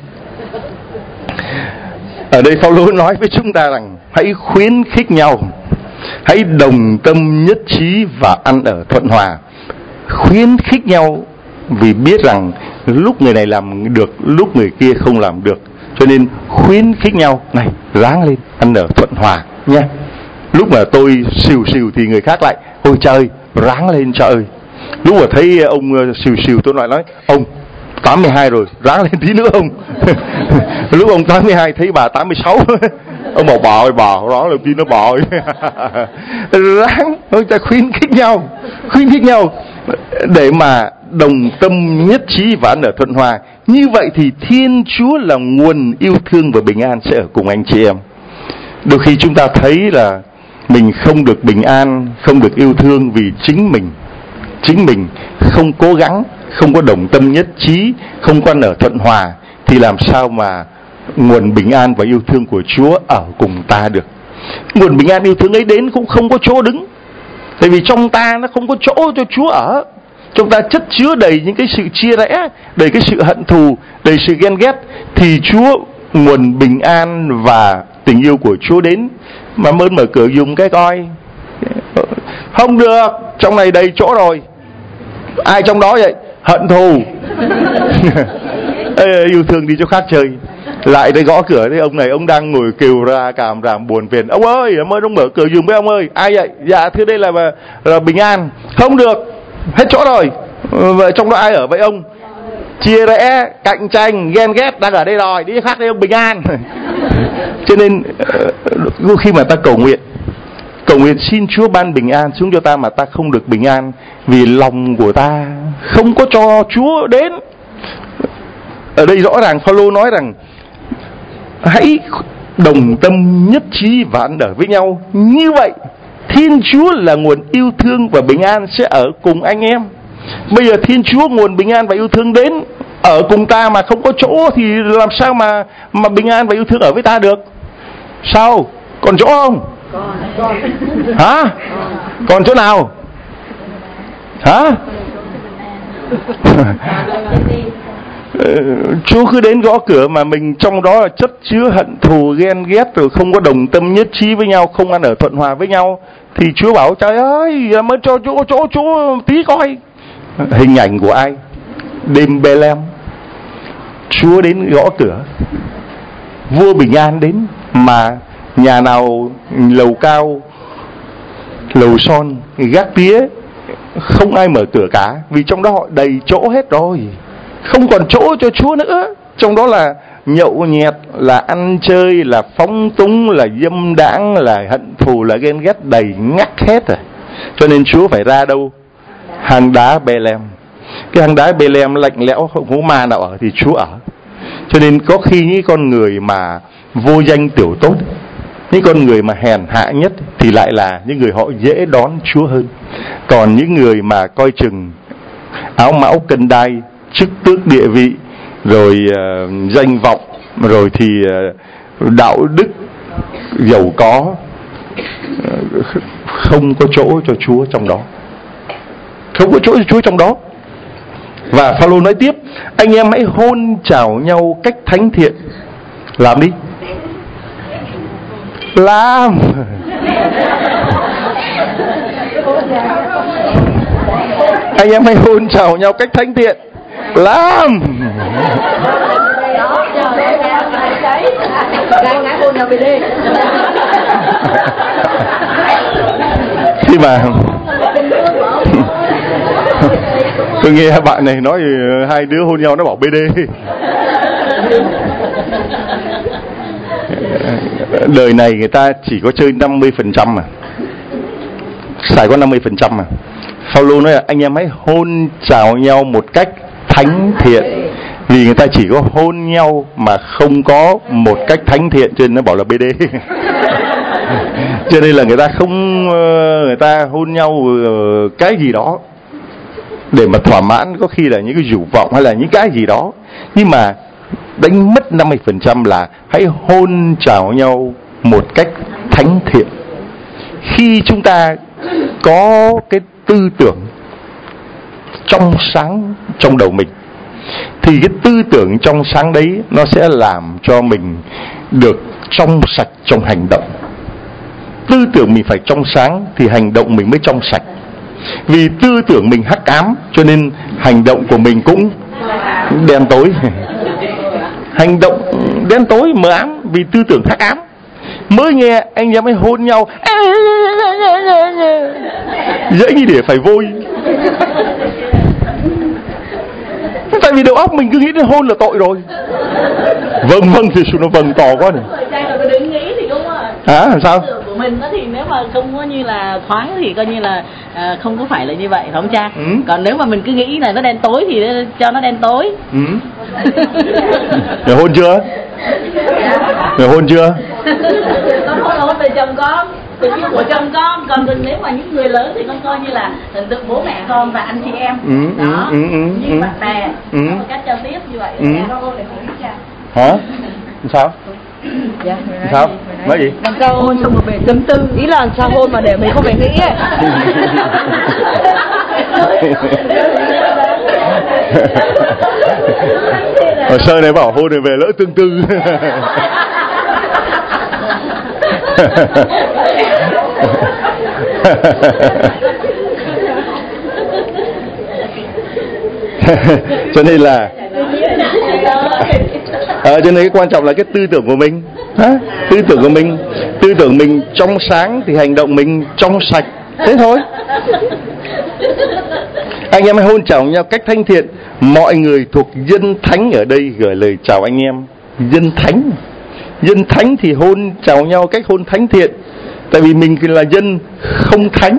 ở đây Phaolô nói với chúng ta rằng hãy khuyến khích nhau, hãy đồng tâm nhất trí và ăn ở thuận hòa. Khuyến khích nhau vì biết rằng lúc người này làm được, lúc người kia không làm được, cho nên khuyến khích nhau: này, ráng lên, ăn ở thuận hòa nha. Lúc mà tôi xìu thì người khác lại: ôi trời, ráng lên trời ơi. Lúc mà thấy ông xìu tôi lại nói: ông 82 rồi, ráng lên tí nữa ông. Lúc ông 82 thấy bà 86. Ông bảo: bà ơi bà, đó là tin nó bà ơi. Ráng, ông ta khuyến khích nhau để mà đồng tâm nhất trí và ăn ở thuận hòa. Như vậy thì Thiên Chúa là nguồn yêu thương và bình an sẽ ở cùng anh chị em. Đôi khi chúng ta thấy là mình không được bình an, không được yêu thương vì chính mình không cố gắng, không có đồng tâm nhất trí, không có ăn ở thuận hòa, thì làm sao mà nguồn bình an và yêu thương của Chúa ở cùng ta được. Nguồn bình an yêu thương ấy đến cũng không có chỗ đứng, tại vì trong ta nó không có chỗ cho Chúa ở. Trong ta chất chứa đầy những cái sự chia rẽ, đầy cái sự hận thù, đầy sự ghen ghét, thì Chúa, nguồn bình an và tình yêu của Chúa đến. Mà ơn mở cửa dùng cái coi. Không được, trong này đầy chỗ rồi. Ai trong đó vậy? Hận thù. Yêu thương đi chỗ khác chơi. Lại đây gõ cửa, thấy ông này ông đang ngồi kêu ra cảm ràm buồn phiền: ông ơi ông mở cửa giùm với ông ơi. Ai vậy? Dạ thưa đây là bình an. Không được, hết chỗ rồi. Vậy trong đó ai ở với ông? Chia rẽ, cạnh tranh, ghen ghét đang ở đây rồi, đi khác đây ông bình an. Cho nên khi mà ta cầu nguyện xin Chúa ban bình an xuống cho ta mà ta không được bình an vì lòng của ta không có cho Chúa đến. Ở đây rõ ràng Phaolô nói rằng hãy đồng tâm nhất trí và ăn ở với nhau. Như vậy Thiên Chúa là nguồn yêu thương và bình an sẽ ở cùng anh em. Bây giờ Thiên Chúa nguồn bình an và yêu thương đến ở cùng ta mà không có chỗ thì làm sao mà bình an và yêu thương ở với ta được? Sao? Còn chỗ không? Hả? Còn chỗ nào? Hả? Chúa cứ đến gõ cửa mà mình trong đó là chất chứa hận thù ghen ghét, rồi không có đồng tâm nhất trí với nhau, không ăn ở thuận hòa với nhau, thì Chúa bảo trời ơi mới cho chỗ tí coi. Hình ảnh của ai? Đêm Bethlehem, Chúa đến gõ cửa, vua bình an đến, mà nhà nào lầu cao lầu son gác tía không ai mở cửa cả, vì trong đó họ đầy chỗ hết rồi, không còn chỗ cho Chúa nữa. Trong đó là nhậu nhẹt, là ăn chơi, là phóng túng, là dâm đãng, là hận thù, là ghen ghét, đầy ngắt hết rồi. Cho nên Chúa phải ra đâu? Hang đá Bethlehem. Cái hang đá Bethlehem lạnh lẽo, không có ma nào ở thì Chúa ở. Cho nên có khi những con người mà vô danh tiểu tốt, những con người mà hèn hạ nhất thì lại là những người họ dễ đón Chúa hơn. Còn những người mà coi chừng áo mão cân đai, chức tước địa vị, rồi danh vọng, rồi thì đạo đức giàu có, không có chỗ cho Chúa trong đó, không có chỗ cho Chúa trong đó. Và Phaolô nói tiếp, anh em hãy hôn chào nhau cách thánh thiện. Làm đi, làm. Anh em hãy hôn chào nhau cách thánh thiện. Làm. Khi mà tôi nghe bạn này nói hai đứa hôn nhau nó bảo BD. Đời này người ta chỉ có chơi 50% mà, xài có 50% mà. Phaolô nói là anh em hãy hôn chào nhau một cách thánh thiện, vì người ta chỉ có hôn nhau mà không có một cách thánh thiện, cho nên nó bảo là BD. Cho nên là người ta hôn nhau cái gì đó để mà thỏa mãn, có khi là những cái dục vọng hay là những cái gì đó, nhưng mà đánh mất 50% là hãy hôn chào nhau một cách thánh thiện. Khi chúng ta có cái tư tưởng trong sáng trong đầu mình, thì cái tư tưởng trong sáng đấy nó sẽ làm cho mình được trong sạch trong hành động. Tư tưởng mình phải trong sáng thì hành động mình mới trong sạch. Vì tư tưởng mình hắc ám cho nên hành động của mình cũng đen tối. Hành động đen tối mờ ám vì tư tưởng hắc ám. Mới nghe anh em ấy hôn nhau dễ như để phải vôi. Tại vì đầu óc mình cứ nghĩ đến hôn là tội rồi. Vâng thì nó vâng to quá này. Tôi đừng nghĩ thì đúng rồi. Hả? Sao? Của mình đó thì nếu mà không có như là thoáng thì coi như là không có phải là như vậy, phải không cha? Còn nếu mà mình cứ nghĩ là nó đen tối thì cho nó đen tối. Rồi hôn chưa? Rồi hôn chưa? Con hôn về chồng con, tình yêu của chồng con. Còn nếu mà những người lớn thì con coi như là hình tượng bố mẹ con và anh chị em. Đó, như bạn bè, một cách giao tiếp như vậy. Con hôn để không biết cha. Hả? Sao? Dạ, sao? Nói gì? Làm sao hôn xong rồi về tâm tư. Ý là làm sao hôn mà để mình không phải nghĩ ấy. Ở Sơ này bảo hôn này về lỡ tương tư. Cho nên là cho nên cái quan trọng là cái tư tưởng của mình. Tư tưởng mình trong sáng thì hành động mình trong sạch. Thế thôi. Anh em hãy hôn chào nhau cách thánh thiện. Mọi người thuộc dân thánh ở đây gửi lời chào anh em. Dân thánh thì hôn chào nhau cách hôn thánh thiện. Tại vì mình là dân không thánh.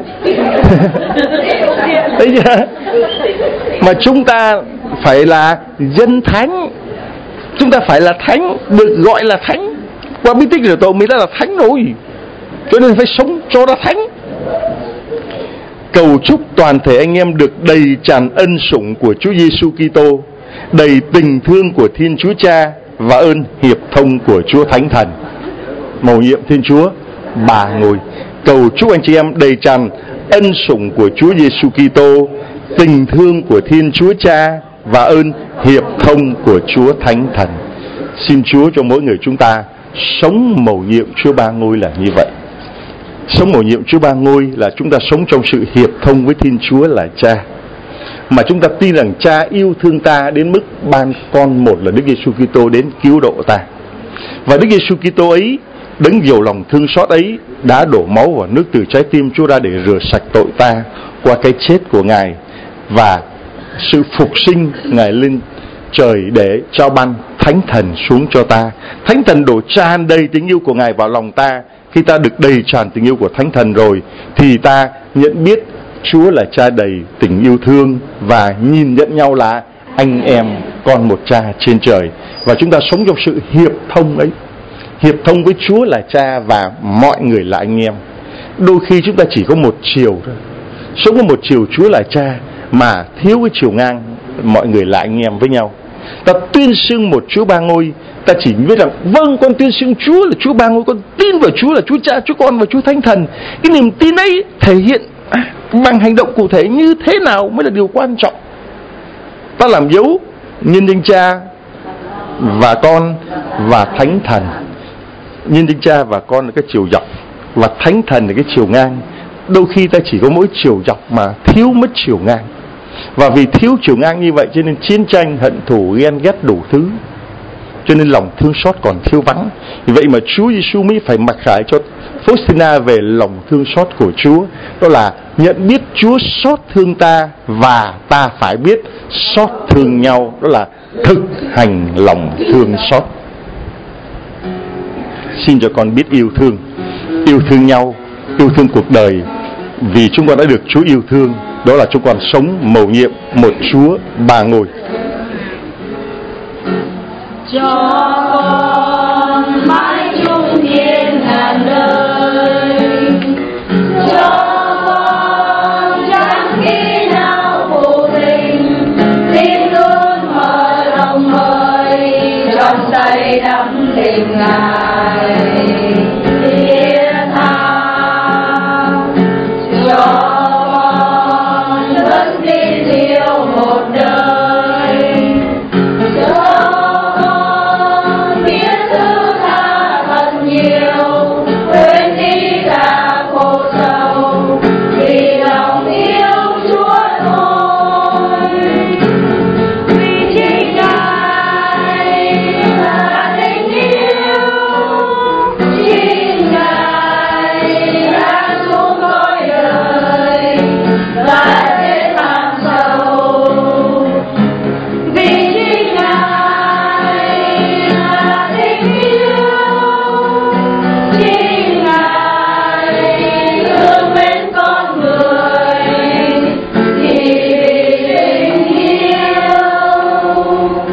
Thấy chưa? Mà chúng ta phải là dân thánh. Chúng ta phải là thánh, được gọi là thánh. Qua bí tích rửa tội mình đã là thánh rồi. Cho nên phải sống cho nó thánh. Cầu chúc toàn thể anh em được đầy tràn ân sủng của Chúa Giêsu Kitô, đầy tình thương của Thiên Chúa Cha và ơn hiệp thông của Chúa Thánh Thần. Mầu nhiệm Thiên Chúa ba ngôi. Cầu chúc anh chị em đầy tràn ân sủng của Chúa Giêsu Kitô, tình thương của Thiên Chúa Cha và ơn hiệp thông của Chúa Thánh Thần. Xin Chúa cho mỗi người chúng ta sống mầu nhiệm Chúa ba ngôi là như vậy. Sống mầu nhiệm Chúa ba ngôi là chúng ta sống trong sự hiệp thông với Thiên Chúa là Cha, mà chúng ta tin rằng Cha yêu thương ta đến mức ban con một là Đức Giêsu Kitô đến cứu độ ta. Và Đức Giêsu Kitô ấy, đấng nhiều lòng thương xót ấy, đã đổ máu và nước từ trái tim Chúa ra để rửa sạch tội ta qua cái chết của Ngài và sự phục sinh Ngài lên trời để trao ban Thánh Thần xuống cho ta. Thánh Thần đổ tràn đầy tình yêu của Ngài vào lòng ta. Khi ta được đầy tràn tình yêu của Thánh Thần rồi thì ta nhận biết Chúa là Cha đầy tình yêu thương và nhìn nhận nhau là anh em con một Cha trên trời. Và chúng ta sống trong sự hiệp thông ấy, hiệp thông với Chúa là Cha và mọi người là anh em. Đôi khi chúng ta chỉ có một chiều thôi, sống có một chiều Chúa là Cha mà thiếu cái chiều ngang mọi người là anh em với nhau. Ta tuyên xưng một Chúa ba ngôi, ta chỉ biết rằng vâng, con tuyên xưng Chúa là Chúa ba ngôi, con tin vào Chúa là Chúa Cha, Chúa Con và Chúa Thánh Thần. Cái niềm tin ấy thể hiện bằng hành động cụ thể như thế nào mới là điều quan trọng. Ta làm dấu nhân danh Cha và Con và Thánh Thần. Nhân danh Cha và Con là cái chiều dọc và Thánh Thần là cái chiều ngang. Đôi khi ta chỉ có mỗi chiều dọc mà thiếu mất chiều ngang. Và vì thiếu chiều ngang như vậy cho nên chiến tranh, hận thù, ghen ghét đủ thứ, cho nên lòng thương xót còn thiếu vắng. Vì vậy mà Chúa Giêsu mới phải mặc khải cho Faustina về lòng thương xót của Chúa. Đó là nhận biết Chúa xót thương ta và ta phải biết xót thương nhau. Đó là thực hành lòng thương xót. Xin cho con biết yêu thương nhau, yêu thương cuộc đời. Vì chúng con đã được Chúa yêu thương, đó là chúng con sống mầu nhiệm một Chúa ba ngôi. Cho con mãi chung thiên ngàn đời, cho con chẳng khi nào vô tình, xin luôn mở lòng mời trong say đắm tình Ngài thiết tha. Cho con vẫn tin yêu một đời, cho con biết thứ tha thật nhiều, quên đi cả khổ sầu vì lòng yêu Chúa thôi. Vì chính Ngài là tình yêu, chính Ngài đã xuống cõi đời và để mang sầu. Vì chính Ngài là tình yêu, chính Ngài thương mến con người vì tình yêu.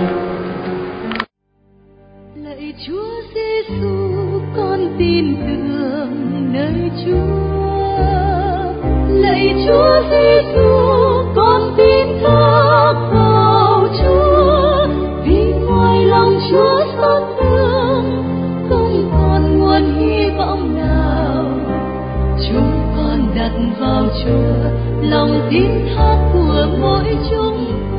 Lạy Chúa Giêsu, con tin tưởng nơi Chúa. Lạy Chúa Giêsu, con tin thác vào Chúa. Vì ngoài lòng Chúa xót thương, không còn nguồn hy vọng nào. Chúng con đặt vào Chúa lòng tin thác của mỗi chúng